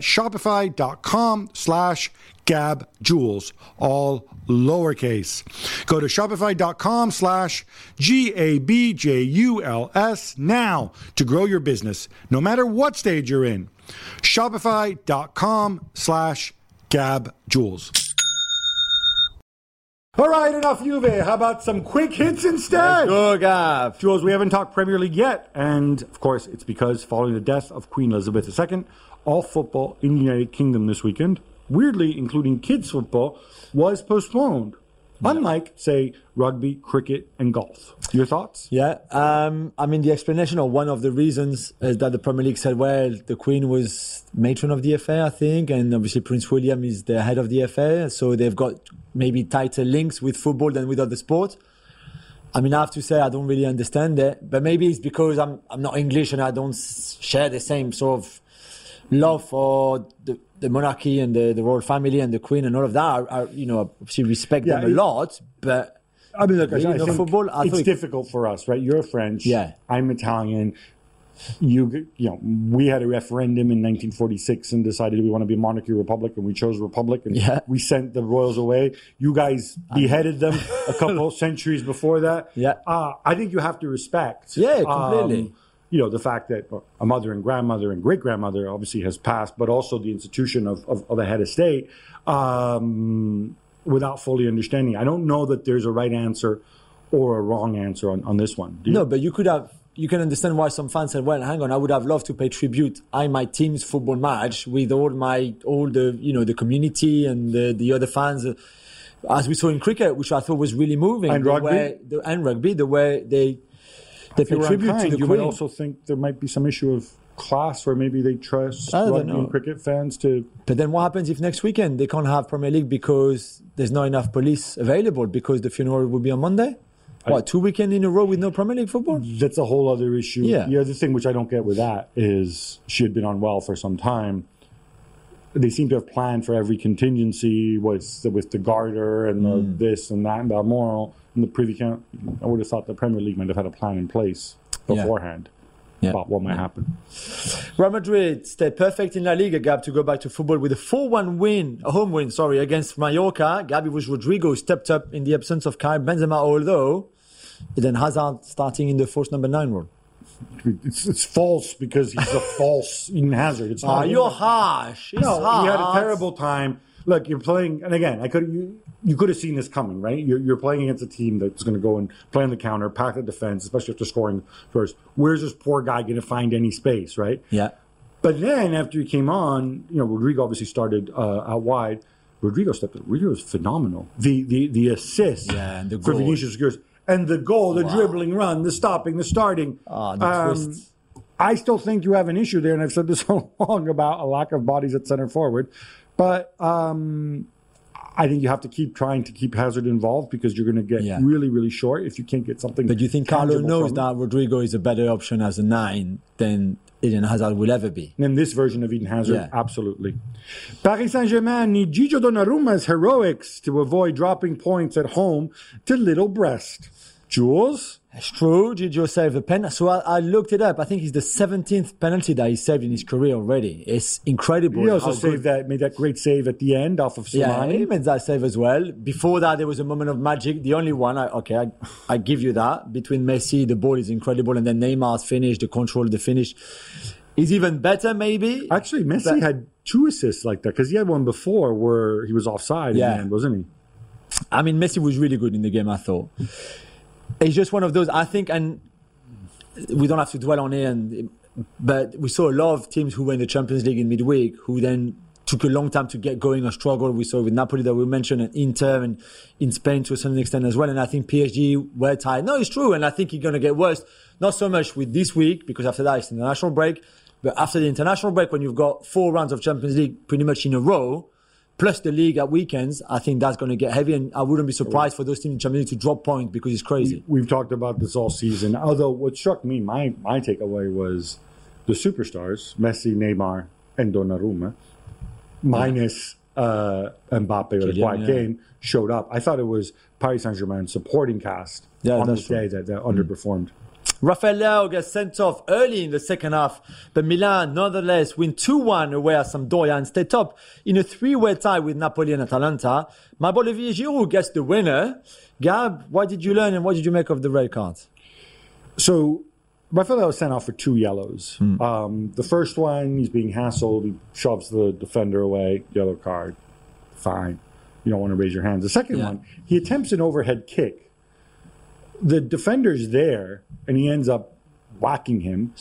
shopify.com/GabJules, all lowercase. Go to shopify.com/GABJULS now to grow your business, no matter what stage you're in. Shopify.com/GabJules. All right, enough Juve. How about some quick hits instead? Let's go, Gav. Jules, we haven't talked Premier League yet. And, of course, it's because following the death of Queen Elizabeth II, all football in the United Kingdom this weekend, weirdly including kids football, was postponed. Unlike, say, rugby, cricket, and golf. Your thoughts? Yeah. I mean, the explanation or one of the reasons is that the Premier League said, well, the Queen was matron of the FA, I think, and obviously Prince William is the head of the FA, so they've got maybe tighter links with football than with other sports. I mean, I have to say I don't really understand it, but maybe it's because I'm not English and I don't share the same sort of love for the monarchy and the royal family and the Queen and all of that. I obviously respect them a lot, but I mean, look, I think football, it's difficult for us, right? You're French. Yeah. I'm Italian. We had a referendum in 1946 and decided we want to be a monarchy republic, and we chose republic, and we sent the royals away. You guys beheaded them a couple centuries before that. Yeah. I think you have to respect. Yeah, completely. The fact that a mother and grandmother and great-grandmother obviously has passed, but also the institution of a head of state without fully understanding. I don't know that there's a right answer or a wrong answer on this one. No, but you can understand why some fans said, well, hang on, I would have loved to pay tribute my team's football match with all the community and the other fans, as we saw in cricket, which I thought was really moving. And rugby. The way they pay tribute to the you Queen. might also think there might be some issue of class where maybe they trust rugby and cricket fans to... But then what happens if next weekend they can't have Premier League because there's not enough police available because the funeral will be on Monday? 2 weekends in a row with no Premier League football? That's a whole other issue. Yeah. The other thing which I don't get with that is she had been unwell for some time. They seem to have planned for every contingency with the garter and the this and that and Balmoral and the Privy Council. I would have thought the Premier League might have had a plan in place beforehand about what might happen. Real Madrid stayed perfect in La Liga, Gab, to go back to football with a 4-1 win, a home win, against Mallorca. Gab, it was Rodrigo stepped up in the absence of Karim Benzema, although then Hazard starting in the false number 9 role. It's false because he's a false Eden Hazard. It's not you're harsh. harsh. He had a terrible time. look, you're playing, and again, you could have seen this coming, right? You're playing against a team that's going to go and play on the counter, pack the defense, especially after scoring first. Where's this poor guy going to find any space, right? Yeah. But then after he came on, Rodrigo obviously started out wide. Rodrigo stepped up. Rodrigo was phenomenal. The assist and the for goal. Vinicius Junior, and the goal, the dribbling run, the stopping, the starting. The twists. I still think you have an issue there, and I've said this all along about a lack of bodies at center forward. But I think you have to keep trying to keep Hazard involved because you're going to get really, really short if you can't get something. But do you think Carlo knows that Rodrigo is a better option as a 9 than Eden Hazard will ever be? In this version of Eden Hazard, absolutely. Paris Saint-Germain need Gigi Donnarumma's heroics to avoid dropping points at home to Little Brest. Jules? It's true. Gigi saved the penalty. So I looked it up. I think it's the 17th penalty that he saved in his career already. It's incredible. He also made that great save at the end off of Slimani. Yeah, he made that save as well. Before that, there was a moment of magic. The only one, I give you that. Between Messi, the ball is incredible. And then Neymar's finish, the control of the finish is even better, maybe. Actually, Messi had 2 assists like that because he had one before where he was offside in the end, wasn't he? I mean, Messi was really good in the game, I thought. It's just one of those, I think, and we don't have to dwell on it, but we saw a lot of teams who were in the Champions League in midweek who then took a long time to get going or struggle. We saw with Napoli that we mentioned, and Inter, and in Spain to a certain extent as well. And I think PSG were tired. No, it's true, and I think it's going to get worse. Not so much with this week, because after that it's the international break, but after the international break, when you've got 4 rounds of Champions League pretty much in a row, plus the league at weekends, I think that's going to get heavy, and I wouldn't be surprised for those teams in Champions League to drop points because it's crazy. We've talked about this all season. Although what struck me, my takeaway was the superstars, Messi, Neymar, and Donnarumma, minus Mbappe or the quiet game, showed up. I thought it was Paris Saint-Germain's supporting cast on this day that underperformed. Rafael Leao gets sent off early in the second half, but Milan nonetheless win 2-1 away at Sampdoria and stay top in a 3-way tie with Napoli and Atalanta. My boy Olivier Giroud gets the winner. Gab, what did you learn and what did you make of the red card? So, Rafael Leao was sent off for 2 yellows. The first one, he's being hassled. He shoves the defender away. Yellow card. Fine. You don't want to raise your hands. The second one, he attempts an overhead kick. The defender's there, and he ends up whacking him.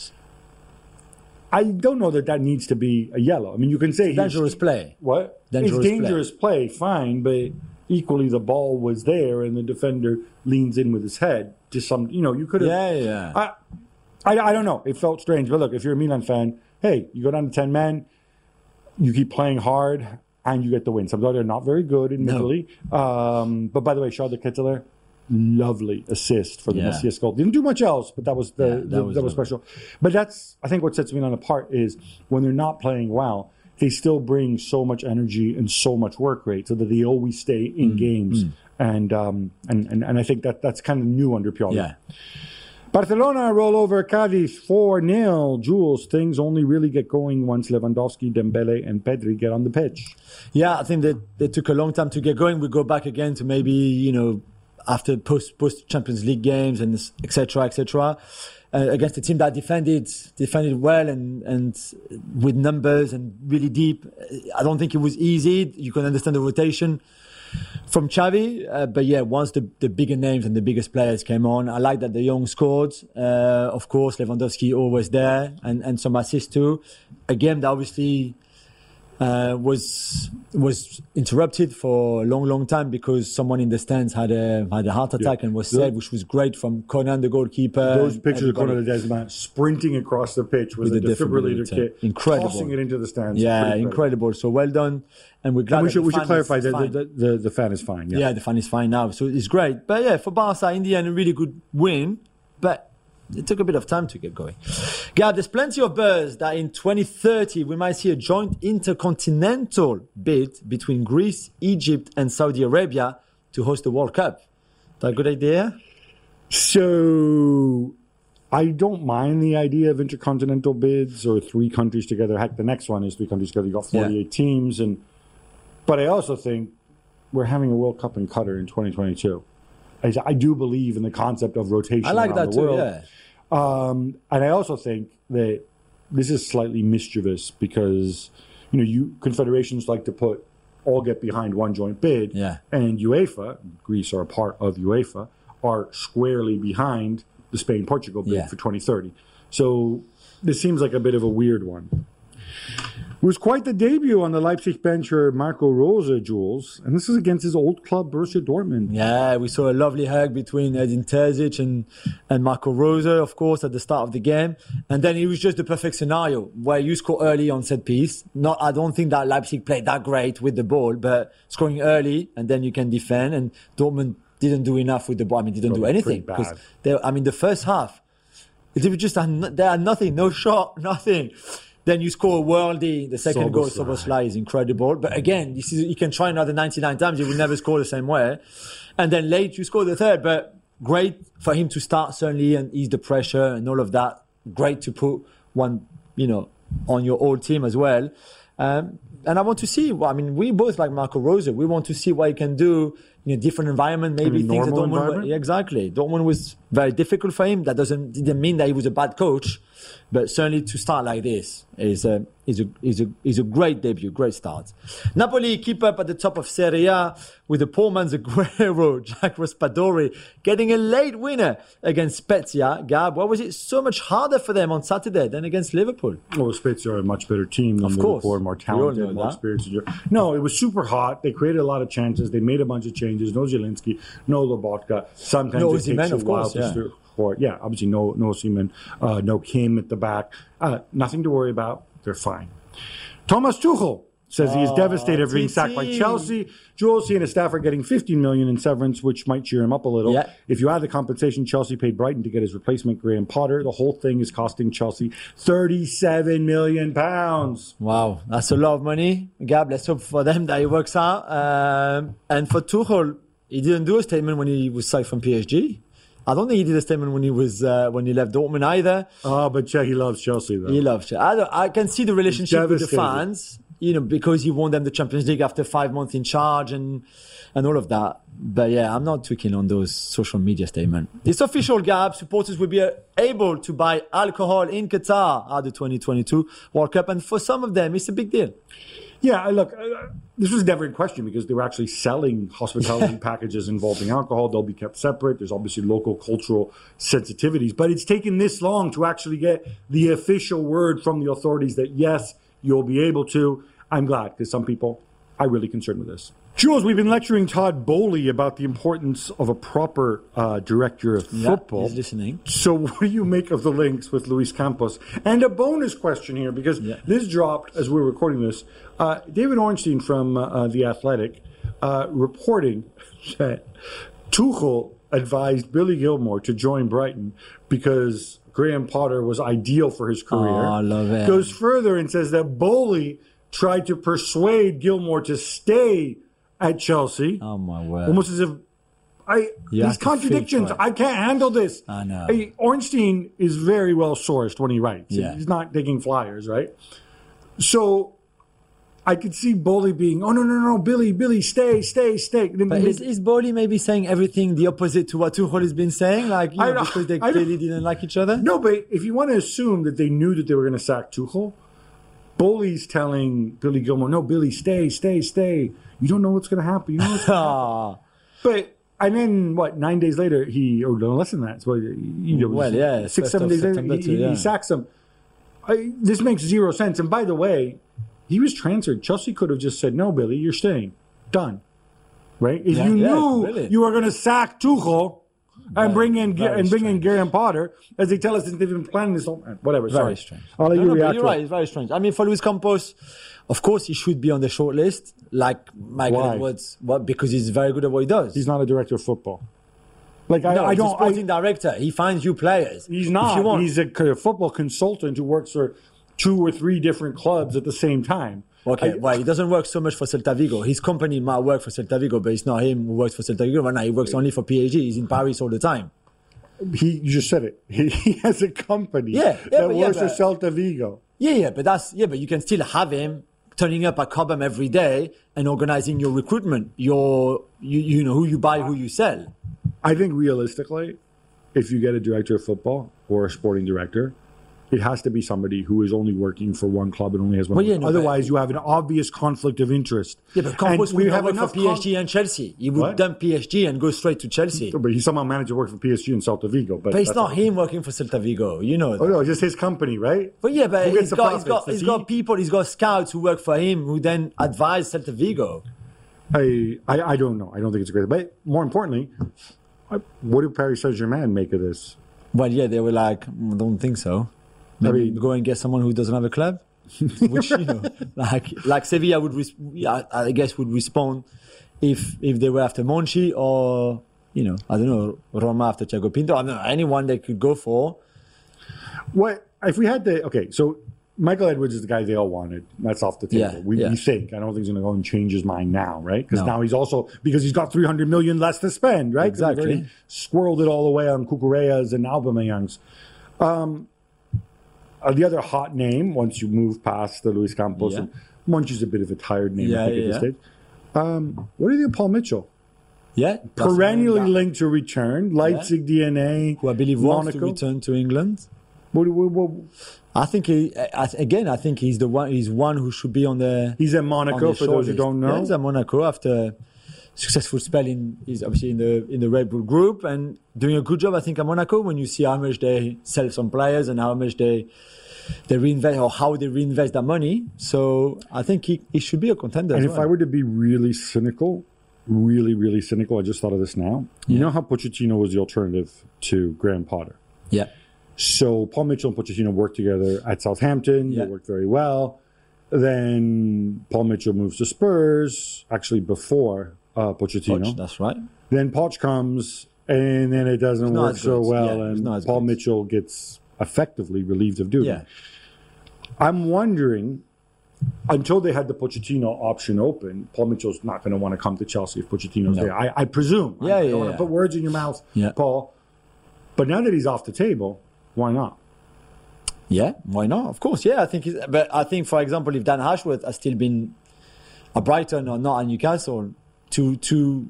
I don't know that needs to be a yellow. I mean, you can say dangerous play. What? It's dangerous play, fine, but equally the ball was there, and the defender leans in with his head. Just you could have. I don't know. It felt strange, but look, if you're a Milan fan, hey, you go down to 10 men, you keep playing hard, and you get the win. Sometimes they're not very good, admittedly. No. But by the way, Charles de Ketelaere, lovely assist for the Messias goal. Didn't do much else, but that was that was special. But that's, I think, what sets Milan apart is when they're not playing well, they still bring so much energy and so much work rate, so that they always stay in games. And I think that's kind of new under Pioli. Yeah. Barcelona roll over Cadiz 4-0. Jules, things only really get going once Lewandowski, Dembele, and Pedri get on the pitch. Yeah, I think that they took a long time to get going. We go back again to maybe, after post Champions League games and etc. Against a team that defended well and with numbers and really deep. I don't think it was easy. You can understand the rotation from Xavi, but yeah, once the bigger names and the biggest players came on, I like that the young scored. Of course, Lewandowski always there and some assists too. A game that obviously was interrupted for a long time because someone in the stands had a heart attack and was saved, which was great from Conan, the goalkeeper. Those pictures of Conan Ledesma sprinting across the pitch with a defibrillator kit, incredible, tossing it into the stands. Yeah, incredible. So well done, and we're glad. And we should clarify that the fan is fine. Yeah, the fan is fine now, so it's great. But yeah, for Barca in the end, a really good win, but it took a bit of time to get going. Gab, there's plenty of buzz that in 2030 we might see a joint intercontinental bid between Greece, Egypt, and Saudi Arabia to host the World Cup. Is that a good idea? So I don't mind the idea of intercontinental bids or 3 countries together. Heck, the next one is 3 countries together. You got 48 teams, but I also think we're having a World Cup in Qatar in 2022. I do believe in the concept of rotation. I like that the too. world. Yeah. And I also think that this is slightly mischievous because confederations like to put all get behind one joint bid. Yeah. And UEFA, Greece are a part of UEFA, are squarely behind the Spain-Portugal bid for 2030. So this seems like a bit of a weird one. It was quite the debut on the Leipzig bench for Marco Rose, Jules. And this is against his old club, Borussia Dortmund. Yeah, we saw a lovely hug between Edin Terzic and Marco Rose, of course, at the start of the game. And then it was just the perfect scenario where you score early on set piece. I don't think that Leipzig played that great with the ball, but scoring early and then you can defend. And Dortmund didn't do enough with the ball. I mean, didn't do anything. Because the first half, they had nothing, no shot, nothing. Then you score a worldie. The second goal, Szoboszlai, is incredible. But again, you can try another 99 times. You will never score the same way. And then late, you score the third. But great for him to start, certainly, and ease the pressure and all of that. Great to put one, on your old team as well. And I want to see, we both like Marco Rose. We want to see what he can do in a different environment, maybe things that Dortmund. Yeah, exactly. Dortmund was very difficult for him. That didn't mean that he was a bad coach, but certainly to start like this is a great debut, great start. Napoli keep up at the top of Serie A with the poor man's Aguero, Jack Raspadori, getting a late winner against Spezia. Gab, why was it so much harder for them on Saturday than against Liverpool? Well, Spezia are a much better team than Liverpool, more talented, more experienced. No, it was super hot. They created a lot of chances. They made a bunch of changes. No Zielinski, no Lobotka. Sometimes it takes a while to score. Yeah, obviously no Osimhen, no Kim at the back. Nothing to worry about. They're fine. Thomas Tuchel says he is devastated for being sacked by Chelsea. Jules, he and his staff are getting $15 million in severance, which might cheer him up a little. Yeah. If you add the compensation Chelsea paid Brighton to get his replacement, Graham Potter, the whole thing is costing Chelsea £37 million. Wow, that's a lot of money. Gab, let's hope for them that it works out. And for Tuchel, he didn't do a statement when he was sacked from PSG. I don't think he did a statement when he left Dortmund either. Oh, but he loves Chelsea, though. He loves Chelsea. I can see the relationship with the fans, because he won them the Champions League after 5 months in charge and all of that. But yeah, I'm not too keen on those social media statements. It's official, Gab. Supporters will be able to buy alcohol in Qatar at the 2022 World Cup. And for some of them, it's a big deal. Yeah, look, this was never in question because they were actually selling hospitality packages involving alcohol. They'll be kept separate. There's obviously local cultural sensitivities. But it's taken this long to actually get the official word from the authorities that, yes, you'll be able to. I'm glad because some people are really concerned with this. Jules, we've been lecturing Todd Boehly about the importance of a proper director of football. He's listening. So what do you make of the links with Luis Campos? And a bonus question here, because this dropped as we're recording this. David Ornstein from The Athletic reporting that Tuchel advised Billy Gilmour to join Brighton because Graham Potter was ideal for his career. Oh, I love it. Goes further and says that Boehly tried to persuade Gilmour to stay at Chelsea. Oh, my word. Almost as if these contradictions. I can't handle this. I know. Ornstein is very well sourced when he writes. Yeah. He's not taking flyers, right? So I could see Boehly being, oh, no, Billy, stay. But is Boehly maybe saying everything the opposite to what Tuchel has been saying? Because they clearly didn't like each other? No, but if you want to assume that they knew that they were going to sack Tuchel, Boehly's telling Billy Gilmour, no, Billy, stay. You don't know what's going to happen. You know what's going to happen. And then, 9 days later, less than that. So, 6-7 days later, he sacks him. This makes zero sense. And by the way, he was transferred. Chelsea could have just said, no, Billy, you're staying. Done. Right? If you knew you were going to sack Tuchel and bring in Graham Potter, as they tell us that they've been planning this whole... Whatever, very strange. I'll let you react. You're right, it's very strange. I mean, for Luis Campos, of course, he should be on the short list, like Michael Edwards. Because he's very good at what he does. He's not a director of football. He's a sporting director. He finds you players. He's not. He's a football consultant who works for 2 or 3 different clubs at the same time. Okay, he doesn't work so much for Celta Vigo. His company might work for Celta Vigo, but it's not him who works for Celta Vigo right now. He works only for PSG. He's in Paris all the time. You just said it. He has a company that works for Celta Vigo. But you can still have him turning up at Cobham every day and organizing your recruitment. You know who you buy, who you sell. I think realistically, if you get a director of football or a sporting director, it has to be somebody who is only working for one club and only has one. Well, yeah, no, otherwise, you have an obvious conflict of interest. Yeah, but Campos would have worked for enough PSG and Chelsea. He would dump PSG and go straight to Chelsea. But he somehow managed to work for PSG and Celta Vigo. But it's not him working for Celta Vigo, you know. Oh no, it's just his company, right? But yeah, but he's got people. He's got scouts who work for him who then advise Celta Vigo. I don't know. I don't think it's a great. But more importantly, what did Paris Saint-Germain make of this? Well, yeah, they were like, I don't think so. Maybe go and get someone who doesn't have a club, which like Sevilla would, I guess, would respond if they were after Monchi or I don't know, Roma after Thiago Pinto. I don't know, anyone they could go for. What if we had so Michael Edwards is the guy they all wanted. That's off the table. We think. I don't think he's going to go and change his mind now, right? Because now he's also because he's got 300 million less to spend, right? Exactly. Squirreled it all away on Cucurella's and Aubameyangs. The other hot name, once you move past the Luis Campos, and Monchi's a bit of a tired name, I think, at this stage. What do you think of Paul Mitchell? Yeah. Perennially linked to return. Leipzig DNA. Who I believe wants to return to England. I think I think he's the one. He's one who should be on the. He's at Monaco for those who don't know. Yeah, he's at Monaco after successful spell he's obviously in the Red Bull group and doing a good job. I think at Monaco when you see how much they sell some players and how much they reinvest or how they reinvest their money. So I think he should be a contender. And if I were to be really cynical, really cynical, I just thought of this now. You know how Pochettino was the alternative to Graham Potter. Yeah. So Paul Mitchell and Pochettino worked together at Southampton. They worked very well. Then Paul Mitchell moves to Spurs, actually before Pochettino. Poch, that's right. Then Poch comes, and then it doesn't work so well, and Paul Mitchell gets effectively relieved of duty. Yeah. I'm wondering, until they had the Pochettino option open, Paul Mitchell's not going to want to come to Chelsea if Pochettino's there. I presume. I don't want to put words in your mouth, Paul. But now that he's off the table, why not? Yeah, why not? Of course, yeah. But I think, for example, if Dan Ashworth has still been at Brighton or not at Newcastle, to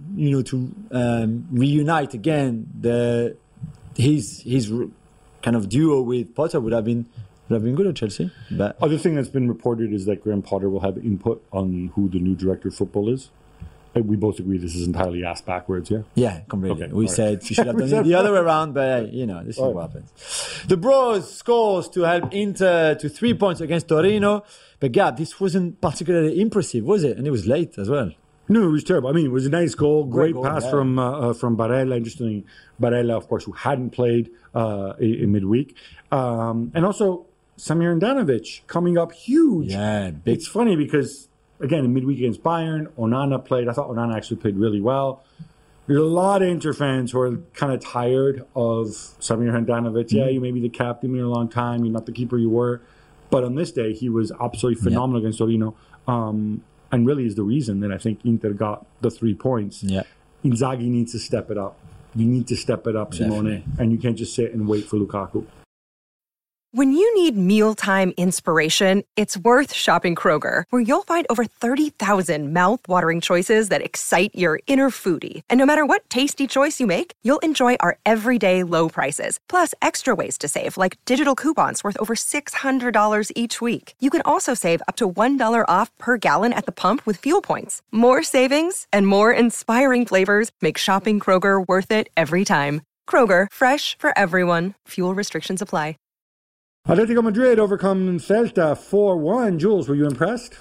reunite again his kind of duo with Potter would have been good at Chelsea. But other thing that's been reported is that Graham Potter will have input on who the new director of football is. We both agree this is entirely ass backwards, yeah? Yeah, completely. Okay, we said you should have done it the other way around, but this is what happens. The Bros scores to help Inter to 3 points against Torino. But Gab, this wasn't particularly impressive, was it? And it was late as well. No, it was terrible. I mean, it was a nice goal, great goal, pass from Barella. Interestingly, Barella, of course, who hadn't played in midweek. And also, Samir Handanovic coming up huge. Yeah, big. It's funny because, again, in midweek against Bayern, Onana played. I thought Onana actually played really well. There's a lot of Inter fans who are kind of tired of Samir Handanovic. Mm-hmm. Yeah, you may be the captain, you've been a long time, you're not the keeper you were. But on this day, he was absolutely phenomenal against Torino. And really is the reason that I think Inter got the 3 points. Yeah. Inzaghi needs to step it up. You need to step it up, Simone. Definitely. And you can't just sit and wait for Lukaku. When you need mealtime inspiration, it's worth shopping Kroger, where you'll find over 30,000 mouth-watering choices that excite your inner foodie. And no matter what tasty choice you make, you'll enjoy our everyday low prices, plus extra ways to save, like digital coupons worth over $600 each week. You can also save up to $1 off per gallon at the pump with fuel points. More savings and more inspiring flavors make shopping Kroger worth it every time. Kroger, fresh for everyone. Fuel restrictions apply. Atletico Madrid overcome Celta 4-1. Jules, were you impressed?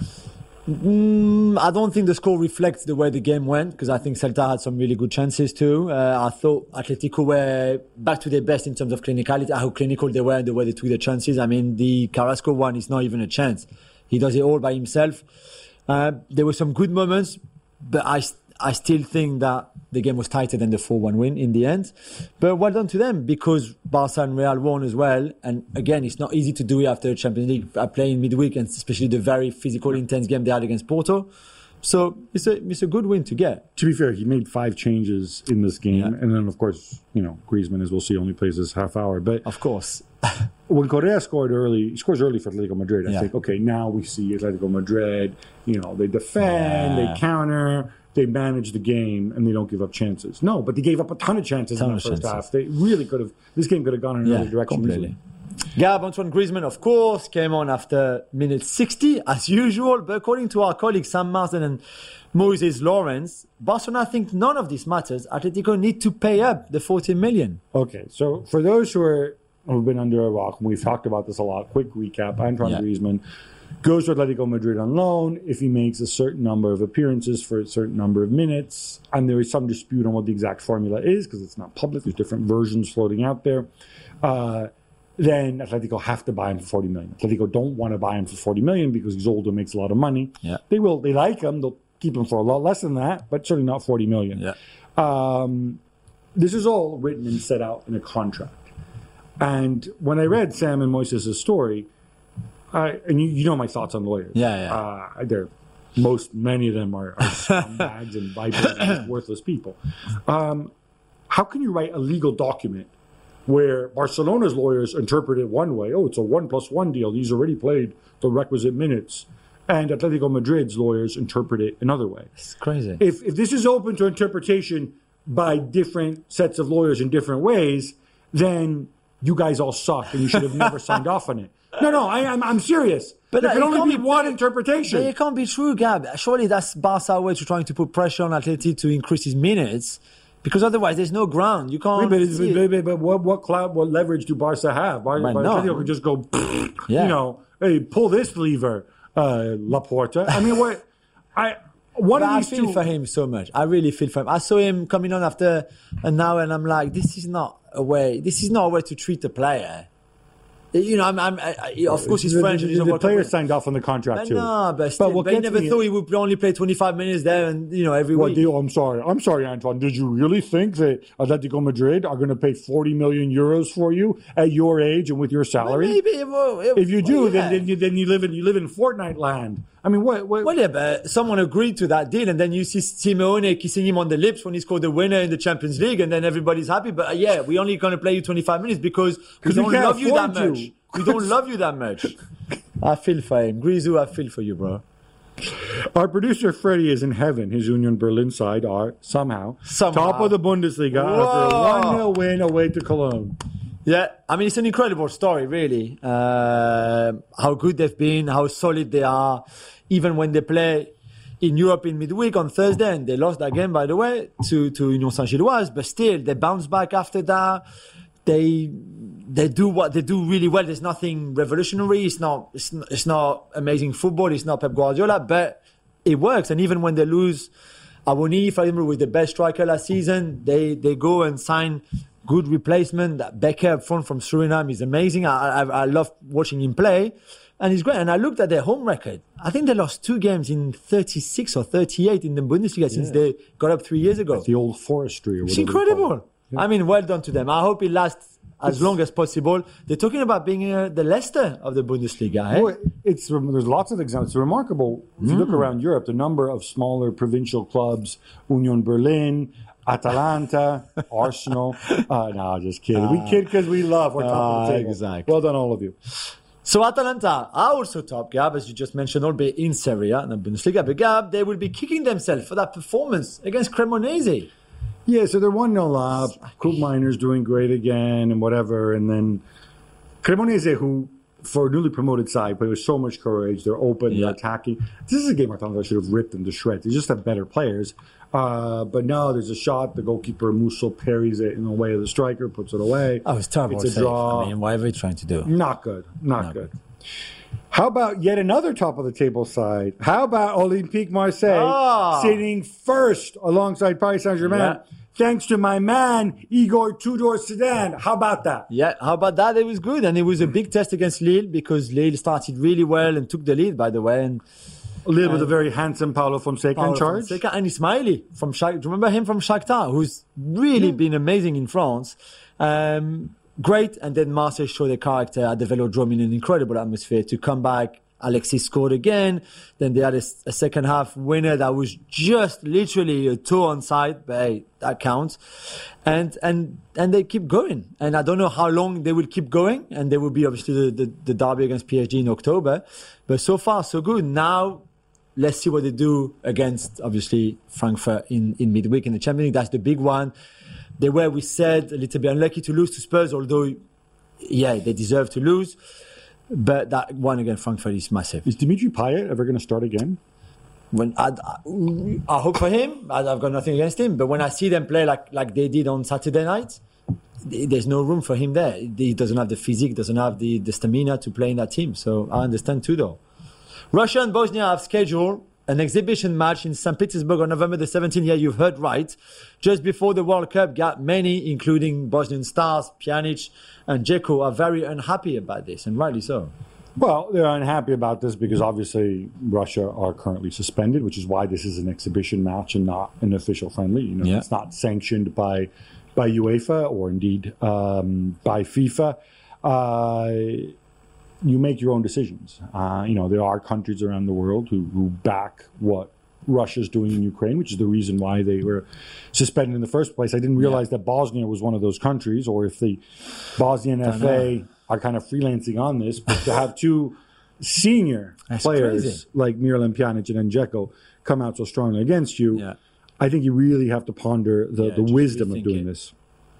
I don't think the score reflects the way the game went because I think Celta had some really good chances too. I thought Atletico were back to their best in terms of clinicality, how clinical they were and the way they took their chances. I mean, the Carrasco one is not even a chance. He does it all by himself. There were some good moments, but I still think that the game was tighter than the 4-1 win in the end. But well done to them because Barca and Real won as well. And again, it's not easy to do it after Champions League playing midweek and especially the very physical, intense game they had against Porto. So it's a good win to get. To be fair, he made 5 changes in this game. Yeah. And then, of course, Griezmann, as we'll see, only plays this half hour. But of course. When Correa scored early, he scores early for Atletico Madrid. I think, okay, now we see Atletico Madrid, they defend, they counter. They manage the game and they don't give up chances. No, but they gave up a ton of chances in the first half. They really could have. This game could have gone in another direction. Completely. Gab, Antoine Griezmann, of course, came on after minute 60, as usual. But according to our colleagues Sam Marsden and Moses Lawrence, Barcelona think none of this matters. Atletico need to pay up the 14 million. Okay, so for those who've been under a rock, and we've talked about this a lot, quick recap, Antoine Griezmann goes to Atletico Madrid on loan if he makes a certain number of appearances for a certain number of minutes, and there is some dispute on what the exact formula is because it's not public. There's different versions floating out there. Then Atletico have to buy him for 40 million. Atletico don't want to buy him for 40 million because he's older, makes a lot of money. Yeah. They like him. They'll keep him for a lot less than that, but certainly not 40 million. Yeah. This is all written and set out in a contract. And when I read Sam and Moises' story, and you know my thoughts on lawyers. Yeah. Many of them are scumbags and vipers and just worthless people. How can you write a legal document where Barcelona's lawyers interpret it one way? Oh, it's a 1+1 deal. He's already played the requisite minutes. And Atletico Madrid's lawyers interpret it another way. It's crazy. If this is open to interpretation by different sets of lawyers in different ways, then you guys all suck and you should have never signed off on it. No, I'm serious. But there can only be one interpretation. It can't be true, Gab. Surely that's Barca's way to trying to put pressure on Atleti to increase his minutes. Because otherwise, there's no ground. You can't. But what leverage do Barca have? Atletico can just go, hey, pull this lever, Laporta. I mean, I feel for him so much. I really feel for him. I saw him coming on after an hour, and I'm like, this is not a way to treat a player. You know, of course he's French. The player signed off on the contract too. No, but he never thought he would only play 25 minutes there, and every week. I'm sorry, Antoine. Did you really think that Atletico Madrid are going to pay 40 million euros for you at your age and with your salary? Maybe. If you do, then you live in Fortnite land. I mean, what? Well, yeah, but someone agreed to that deal, and then you see Simeone kissing him on the lips when he scored the winner in the Champions League, and then everybody's happy. But we're only going to play you 25 minutes because we don't love you that much. We don't love you that much. I feel for him. Grisou, I feel for you, bro. Our producer Freddie is in heaven. His Union Berlin side are somehow top of the Bundesliga after a 1-0 win away to Cologne. Yeah, I mean, it's an incredible story, really. How good they've been, how solid they are, even when they play in Europe in midweek on Thursday, and they lost that game, by the way, to Union Saint-Gilloise, but still, they bounce back after that. They do what they do really well. There's nothing revolutionary. It's not amazing football. It's not Pep Guardiola, but it works. And even when they lose, Awoniyi, for example, was the best striker last season. They go and sign good replacement. That Becker up front from Suriname is amazing. I love watching him play, and he's great. And I looked at their home record. I think they lost 2 games in 36 or 38 in the Bundesliga since they got up 3 years ago. That's the old forestry. Or it's incredible. Yeah. I mean, well done to them. I hope it lasts as long as possible. They're talking about being the Leicester of the Bundesliga. Eh? Well, there's lots of examples. It's remarkable. If you look around Europe, the number of smaller provincial clubs, Union Berlin, Atalanta, Arsenal. No, just kidding. We kid because we love. We're top of the table. Exactly. Well done, all of you. So Atalanta are also top, Gab, as you just mentioned, albeit in Serie A and the Bundesliga. But Gab, they will be kicking themselves for that performance against Cremonese. Yeah, so they're 1-0 up. Krug Miners doing great again and whatever. And then Cremonese, who, for a newly promoted side, play with so much courage. They're open, they're attacking. This is a game where Atalanta should have ripped them to shreds. They just have better players. But no, there's a shot. The goalkeeper, Musso, parries it in the way of the striker, puts it away. Oh, it's terrible. It's a draw. I mean, whatever you're trying to do. Not good. Not good. How about yet another top-of-the-table side? How about Olympique Marseille sitting first alongside Paris Saint-Germain, thanks to my man, Igor Tudor Zidane? How about that? Yeah, how about that? It was good. And it was a big test against Lille because Lille started really well and took the lead, by the way. And Lille with a very handsome Paulo Fonseca in charge. Fonseca and Ismaili from Shakhtar. Do you remember him from Shakhtar, who's really been amazing in France? Great, and then Marseille showed their character at the Velodrome in an incredible atmosphere to come back. Alexis scored again. Then they had a second half winner that was just literally a toe on side, but hey, that counts. And they keep going. And I don't know how long they will keep going. And there will be obviously the derby against PSG in October. But so far, so good. Now, let's see what they do against, obviously, Frankfurt in midweek in the Champions League. That's the big one. They were, we said, a little bit unlucky to lose to Spurs, although yeah, they deserve to lose. But that one against Frankfurt is massive. Is Dimitri Payet ever going to start again? When I hope for him, I've got nothing against him. But when I see them play like they did on Saturday night, there's no room for him there. He doesn't have the physique, doesn't have the stamina to play in that team. So I understand too, though. Russia and Bosnia have scheduled an exhibition match in St. Petersburg on November the 17th. Yeah, you've heard right. Just before the World Cup, many, including Bosnian stars, Pjanic and Dzeko, are very unhappy about this, and rightly so. Well, they're unhappy about this because obviously Russia are currently suspended, which is why this is an exhibition match and not an official friendly. It's not sanctioned by UEFA or indeed by FIFA. You make your own decisions. There are countries around the world who back what Russia's doing in Ukraine, which is the reason why they were suspended in the first place. I didn't realize that Bosnia was one of those countries, or if the Bosnian FA are kind of freelancing on this, but to have two senior players like Miralem Pjanic and Dzeko come out so strongly against you, I think you really have to ponder the wisdom of doing this.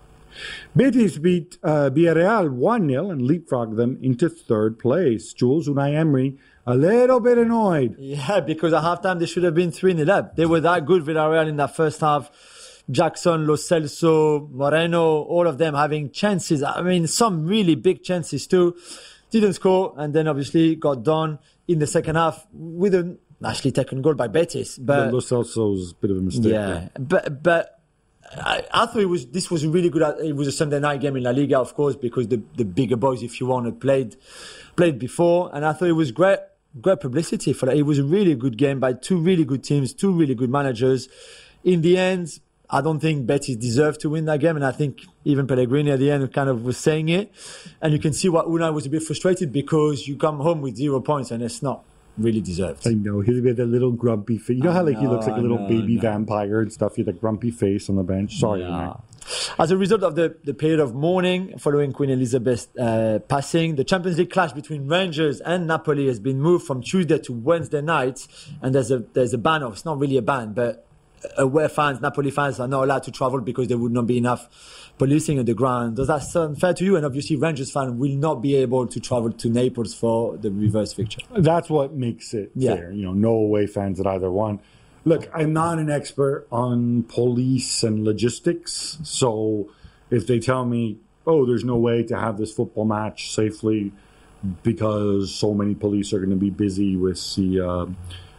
Betis beat Villarreal 1-0 and leapfrogged them into third place. Jules, Unai Emery, a little bit annoyed. Yeah, because at halftime they should have been 3-0 up. They were that good, Villarreal, in that first half. Jackson, Lo Celso, Moreno, all of them having chances. I mean, some really big chances too. Didn't score, and then obviously got done in the second half with an actually taken goal by Betis. But Lo Celso was a bit of a mistake. Yeah, but I thought this was really good. It was a Sunday night game in La Liga, of course, because the bigger boys, if you want, had played before, and I thought it was great publicity for that. It was a really good game by two really good teams, two really good managers. In the end, I don't think Betis deserved to win that game, and I think even Pellegrini at the end kind of was saying it. And you can see why Unai was a bit frustrated, because you come home with 0 points and it's not really deserved. I know, he's with a little grumpy face. You know how he looks like a little baby vampire and stuff? He had a grumpy face on the bench. Sorry, Unai. As a result of the period of mourning following Queen Elizabeth's passing, the Champions League clash between Rangers and Napoli has been moved from Tuesday to Wednesday night, and there's a ban off. It's not really a ban, but away fans, Napoli fans, are not allowed to travel because there would not be enough policing at the ground. Does that sound fair to you? And obviously Rangers fans will not be able to travel to Naples for the reverse fixture. That's what makes it fair. No away fans at either one. Look, I'm not an expert on police and logistics, so if they tell me, there's no way to have this football match safely because so many police are going to be busy with the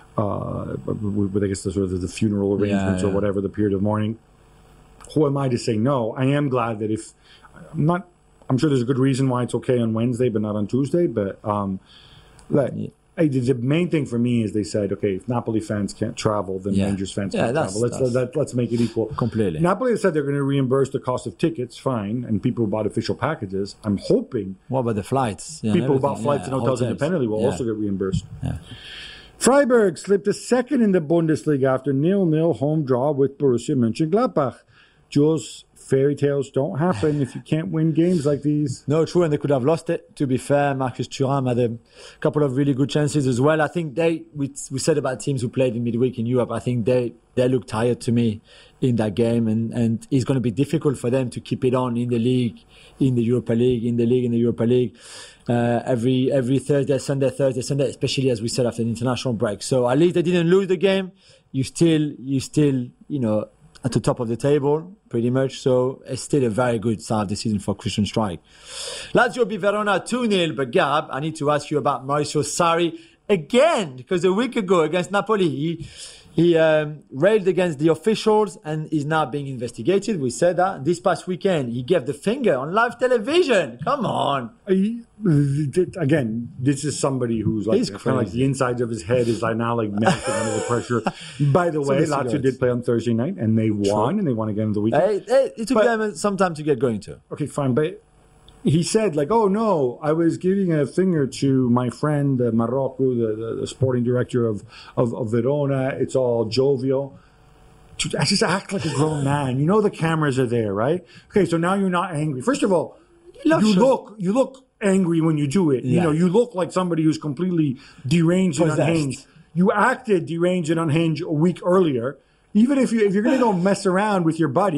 with I guess the funeral arrangements or whatever, the period of mourning, who am I to say no? I am glad that I'm sure there's a good reason why it's okay on Wednesday but not on Tuesday, but the main thing for me is they said, okay, if Napoli fans can't travel, then Rangers fans can't travel. Let's make it equal. Completely. Napoli said they're going to reimburse the cost of tickets, fine, and people who bought official packages. I'm hoping. What about the flights? People who bought flights and hotels independently will also get reimbursed. Yeah. Freiburg slipped a second in the Bundesliga after 0-0 home draw with Borussia Mönchengladbach. Jules, fairy tales don't happen if you can't win games like these. No, true, and they could have lost it, to be fair. Marcus Thuram had a couple of really good chances as well. I think we said about teams who played in midweek in Europe, I think they look tired to me in that game, and it's going to be difficult for them to keep it on in the league, in the Europa League, in the Europa League. Every Thursday, Sunday, especially as we said after the international break. So at least they didn't lose the game. You still, at the top of the table, pretty much. So it's still a very good start of the season for Christian Streich. Lazio beat Verona 2-0, but Gab, I need to ask you about Maurizio Sarri again, because a week ago against Napoli, he railed against the officials and is now being investigated. We said that. This past weekend, he gave the finger on live television. Come on. Again, this is somebody who's kind of like the insides of his head is now melting under the pressure. By the way, Lazio did play on Thursday night and they won, and they won again on the weekend. It took them some time to get going to. Okay, fine, but he said, oh no, I was giving a finger to my friend Marocco, the sporting director of Verona. It's all jovial. I just act like a grown man. You know the cameras are there, right? Okay, so now you're not angry. First of all, you look angry when you do it. Yeah. You look like somebody who's completely deranged and unhinged. You acted deranged and unhinged a week earlier. Even if you're going to go mess around with your buddy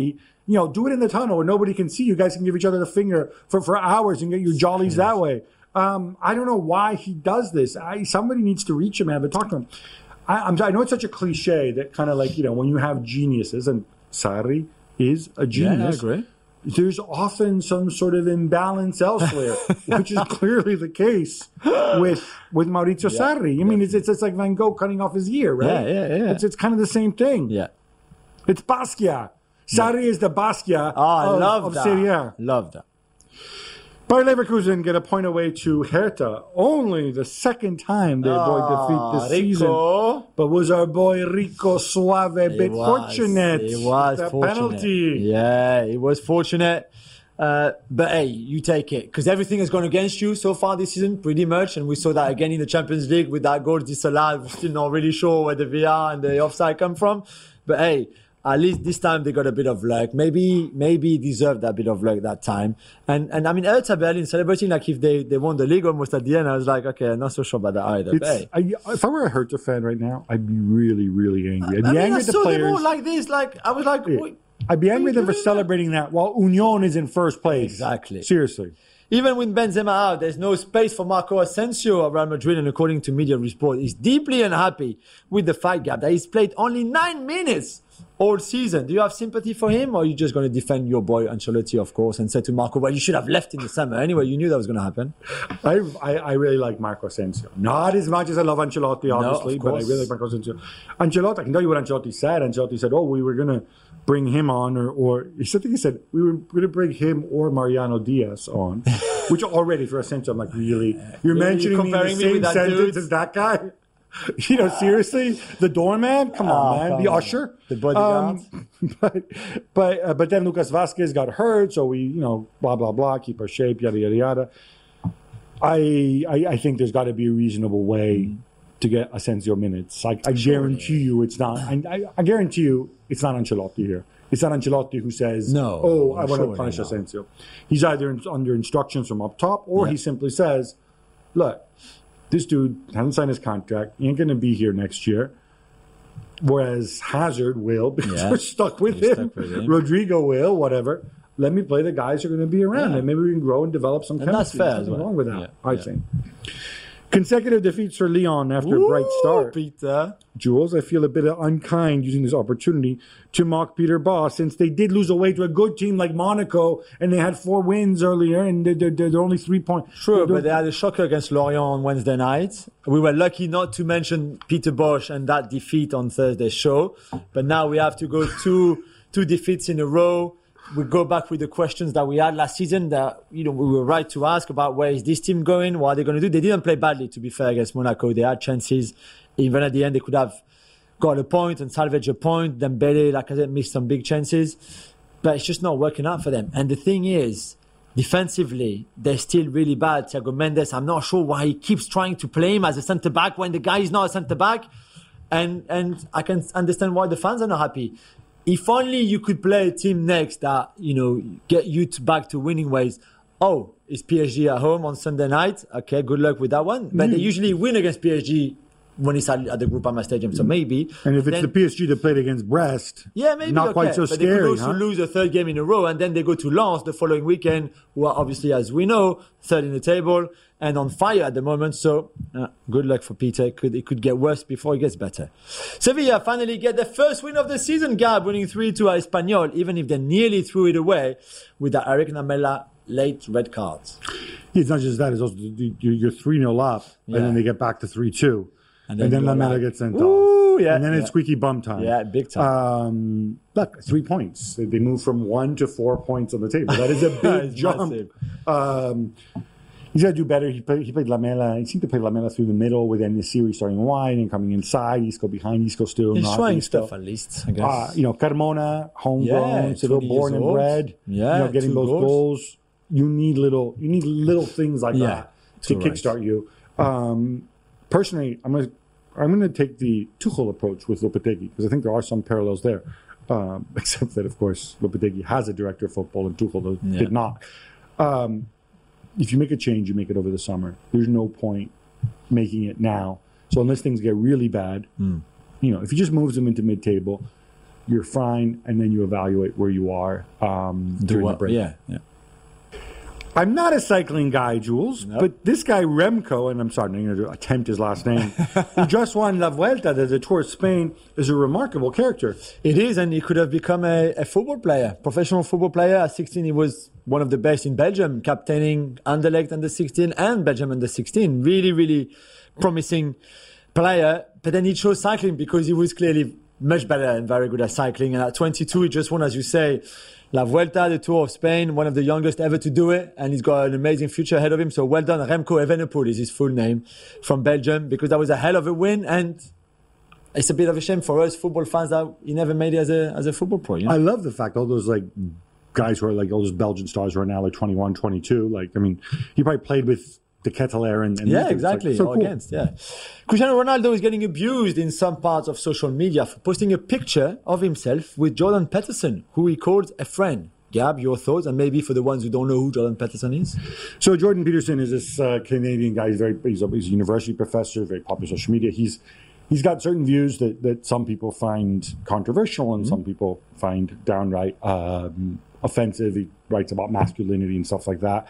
do it in the tunnel where nobody can see. You guys can give each other the finger for hours and get your jollies that way. I don't know why he does this. Somebody needs to reach him and have a talk to him. I know it's such a cliche that kind of like, when you have geniuses, and Sarri is a genius. Yeah, I agree. There's often some sort of imbalance elsewhere, which is clearly the case with Maurizio Sarri. I mean, it's like Van Gogh cutting off his ear, right? Yeah. It's kind of the same thing. Yeah. It's Basquiat. Sarri is the Basquiat of Serie A. Love that. Bayer Leverkusen get a point away to Hertha. Only the second time they avoid defeat this season. But was our boy Rico Suave a bit fortunate? It was that fortunate. penalty. Yeah, it was fortunate. But hey, you take it. Because everything has gone against you so far this season, pretty much. And we saw that again in the Champions League with that goal disallowed. We're still not really sure where the VR and the offside come from. But hey, at least this time they got a bit of luck. Maybe deserved that bit of luck that time. And I mean, Hertha Berlin celebrating like if they won the league almost at the end. I was like, okay, I'm not so sure about that either. But hey. If I were a Hertha fan right now, I'd be really, really angry. I'd be angry at the saw players. them all like this. Like I was like, I'd be angry at them for celebrating that while Union is in first place. Exactly. Seriously. Even with Benzema out, there's no space for Marco Asensio of Real Madrid, and according to Media Report, he's deeply unhappy with the fight gap that he's played only 9 minutes all season. Do you have sympathy for him, or are you just going to defend your boy Ancelotti, of course, and say to Marco, well, you should have left in the summer. Anyway, you knew that was going to happen. I really like Marco Asensio. Not as much as I love Ancelotti, obviously, but I really like Marco Asensio. Ancelotti, I can tell you what Ancelotti said. Ancelotti said, we were going to bring him on, or he said, we were going to bring him or Mariano Diaz on, which already for Asensio, I'm like, really? You're mentioning me in the same sentence as that guy? Seriously? The doorman? Come on, man. The usher? The bodyguard? But then Lucas Vazquez got hurt, so we, blah, blah, blah, keep our shape, yada, yada, yada. I think there's got to be a reasonable way to get Asensio minutes. I guarantee you it's not. I guarantee you it's not Ancelotti here. It's not Ancelotti who says, no, I want to punish Asensio. He's either under instructions from up top, or he simply says, look, this dude hasn't signed his contract. He ain't going to be here next year. Whereas Hazard will, because we're stuck with him. Rodrigo will, whatever. Let me play the guys who are going to be around, and maybe we can grow and develop some chemistry. That's fair. There's nothing wrong with that, I think. Consecutive defeats for Lyon after a bright start. Peter. Jules, I feel a bit unkind using this opportunity to mock Peter Bosz, since they did lose away to a good team like Monaco, and they had 4 wins earlier, and they're only 3 points. True, but they had a shocker against Lorient on Wednesday night. We were lucky not to mention Peter Bosz and that defeat on Thursday's show, but now we have to go two defeats in a row. We go back with the questions that we had last season that, we were right to ask about where is this team going, what are they going to do. They didn't play badly, to be fair, against Monaco. They had chances. Even at the end, they could have got a point and salvaged a point. Dembele, like I said, missed some big chances. But it's just not working out for them. And the thing is, defensively, they're still really bad. Thiago Mendes, I'm not sure why he keeps trying to play him as a centre-back when the guy is not a centre-back. And I can understand why the fans are not happy. If only you could play a team next that, get you back to winning ways. Oh, it's PSG at home on Sunday night. Okay, good luck with that one. But they usually win against PSG when it's at the Groupama Stadium, so maybe. And if it's the PSG that played against Brest, maybe not quite so but scary. They could also lose a third game in a row, and then they go to Lens the following weekend, who are obviously, as we know, third in the table and on fire at the moment. So good luck for Peter. It could get worse before it gets better. Sevilla finally get the first win of the season, Gab, winning 3-2 at Espanyol, even if they nearly threw it away with the Eric Lamela late red cards. It's not just that, it's also you're 3-0 up, and then they get back to 3-2. And then Lamela gets sent off. And then it's squeaky bum time. Yeah, big time. Look, 3 points. They move from 1 to 4 points on the table. That is a big jump. He's got to do better. He played Lamela. He seemed to play Lamela through the middle with Enesiri starting wide and coming inside. Isco behind. Isco still He's not. trying stuff at least, I guess. Carmona, homegrown, born and bred. Yeah, getting those goals. You need little things like that to kickstart you. Personally, I'm going to take the Tuchel approach with Lopetegui, because I think there are some parallels there. Except that, of course, Lopetegui has a director of football and Tuchel did not. If you make a change, you make it over the summer. There's no point making it now. So unless things get really bad, if he just moves them into mid-table, you're fine, and then you evaluate where you are during the break. Yeah. I'm not a cycling guy, Jules, but this guy Remco, and I'm sorry, I'm going to attempt his last name, who just won La Vuelta, the Tour of Spain, is a remarkable character. It is, and he could have become a football player, professional football player. At 16, he was one of the best in Belgium, captaining Anderlecht under 16 and Belgium under 16. Really, really promising player. But then he chose cycling because he was clearly much better and very good at cycling. And at 22, he just won, as you say, La Vuelta, the Tour of Spain, one of the youngest ever to do it, and he's got an amazing future ahead of him. So well done. Remco Evenepoel is his full name, from Belgium, because that was a hell of a win, and it's a bit of a shame for us football fans that he never made it as a football pro. You know? I love the fact all those guys who are all those Belgian stars who are now 21, 22. He probably played with the Ketelaere and yeah, exactly. So cool. Against, yeah. Cristiano Ronaldo is getting abused in some parts of social media for posting a picture of himself with Jordan Peterson, who he called a friend. Gab, your thoughts, and maybe for the ones who don't know who Jordan Peterson is? So Jordan Peterson is this Canadian guy. He's a university professor, very popular on social media. He's got certain views that some people find controversial and some people find downright offensive. He writes about masculinity and stuff like that.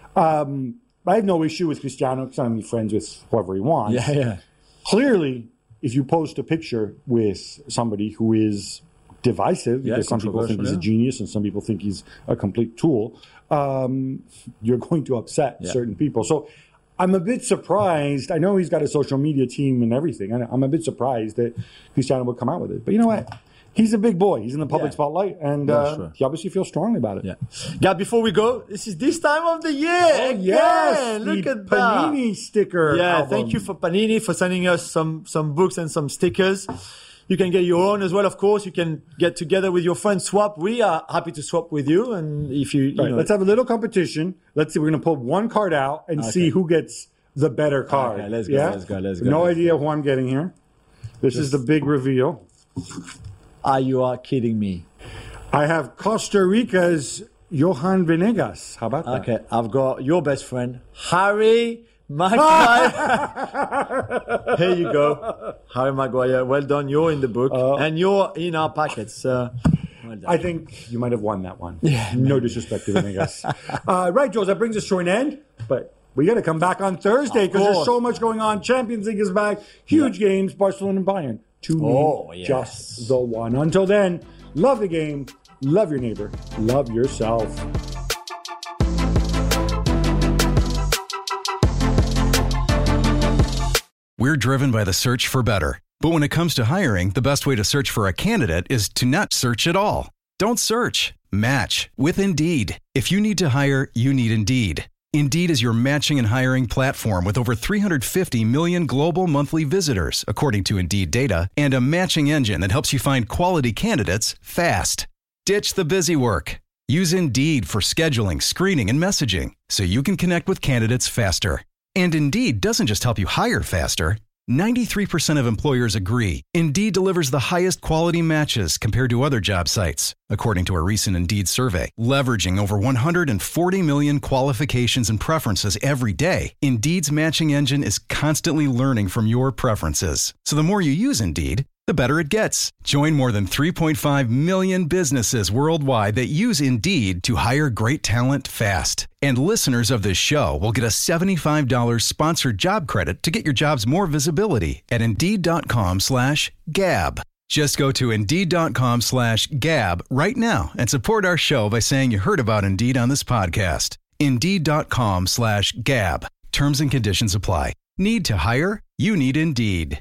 I have no issue with Cristiano because I'm friends with whoever he wants. Yeah. Clearly, if you post a picture with somebody who is divisive, because some people think he's a genius and some people think he's a complete tool, you're going to upset certain people. So I'm a bit surprised. I know he's got a social media team and everything. I'm a bit surprised that Cristiano would come out with it. But you know what? He's a big boy. He's in the public spotlight, and he obviously feels strongly about it. Yeah. Gab, before we go, this is this time of the year. Oh, yes. Look the at Panini sticker. Yeah, album. Thank you for Panini for sending us some books and some stickers. You can get your own as well, of course. You can get together with your friends, swap. We are happy to swap with you. And if you know. Let's have a little competition. Let's see. We're going to pull one card out and see who gets the better card. Okay, let's go. No idea who I'm getting here. This is the big reveal. You are kidding me. I have Costa Rica's Johan Venegas. How about that? Okay, I've got your best friend, Harry Maguire. Here you go. Harry Maguire. Well done. You're in the book. And you're in our packets. Well done. I think you might have won that one. Yeah. No disrespect to Venegas. Right, Jules, that brings us to an end. But we got to come back on Thursday because there's so much going on. Champions League is back. Huge games. Barcelona and Bayern. To name just the one. Until then, love the game, love your neighbor, love yourself. We're driven by the search for better. But when it comes to hiring, the best way to search for a candidate is to not search at all. Don't search. Match with Indeed. If you need to hire, you need Indeed. Indeed is your matching and hiring platform with over 350 million global monthly visitors, according to Indeed data, and a matching engine that helps you find quality candidates fast. Ditch the busy work. Use Indeed for scheduling, screening, and messaging so you can connect with candidates faster. And Indeed doesn't just help you hire faster. 93% of employers agree Indeed delivers the highest quality matches compared to other job sites, according to a recent Indeed survey. Leveraging over 140 million qualifications and preferences every day, Indeed's matching engine is constantly learning from your preferences. So the more you use Indeed, the better it gets. Join more than 3.5 million businesses worldwide that use Indeed to hire great talent fast. And listeners of this show will get a $75 sponsored job credit to get your jobs more visibility at Indeed.com/gab. Just go to Indeed.com/gab right now and support our show by saying you heard about Indeed on this podcast. Indeed.com/gab. Terms and conditions apply. Need to hire? You need Indeed.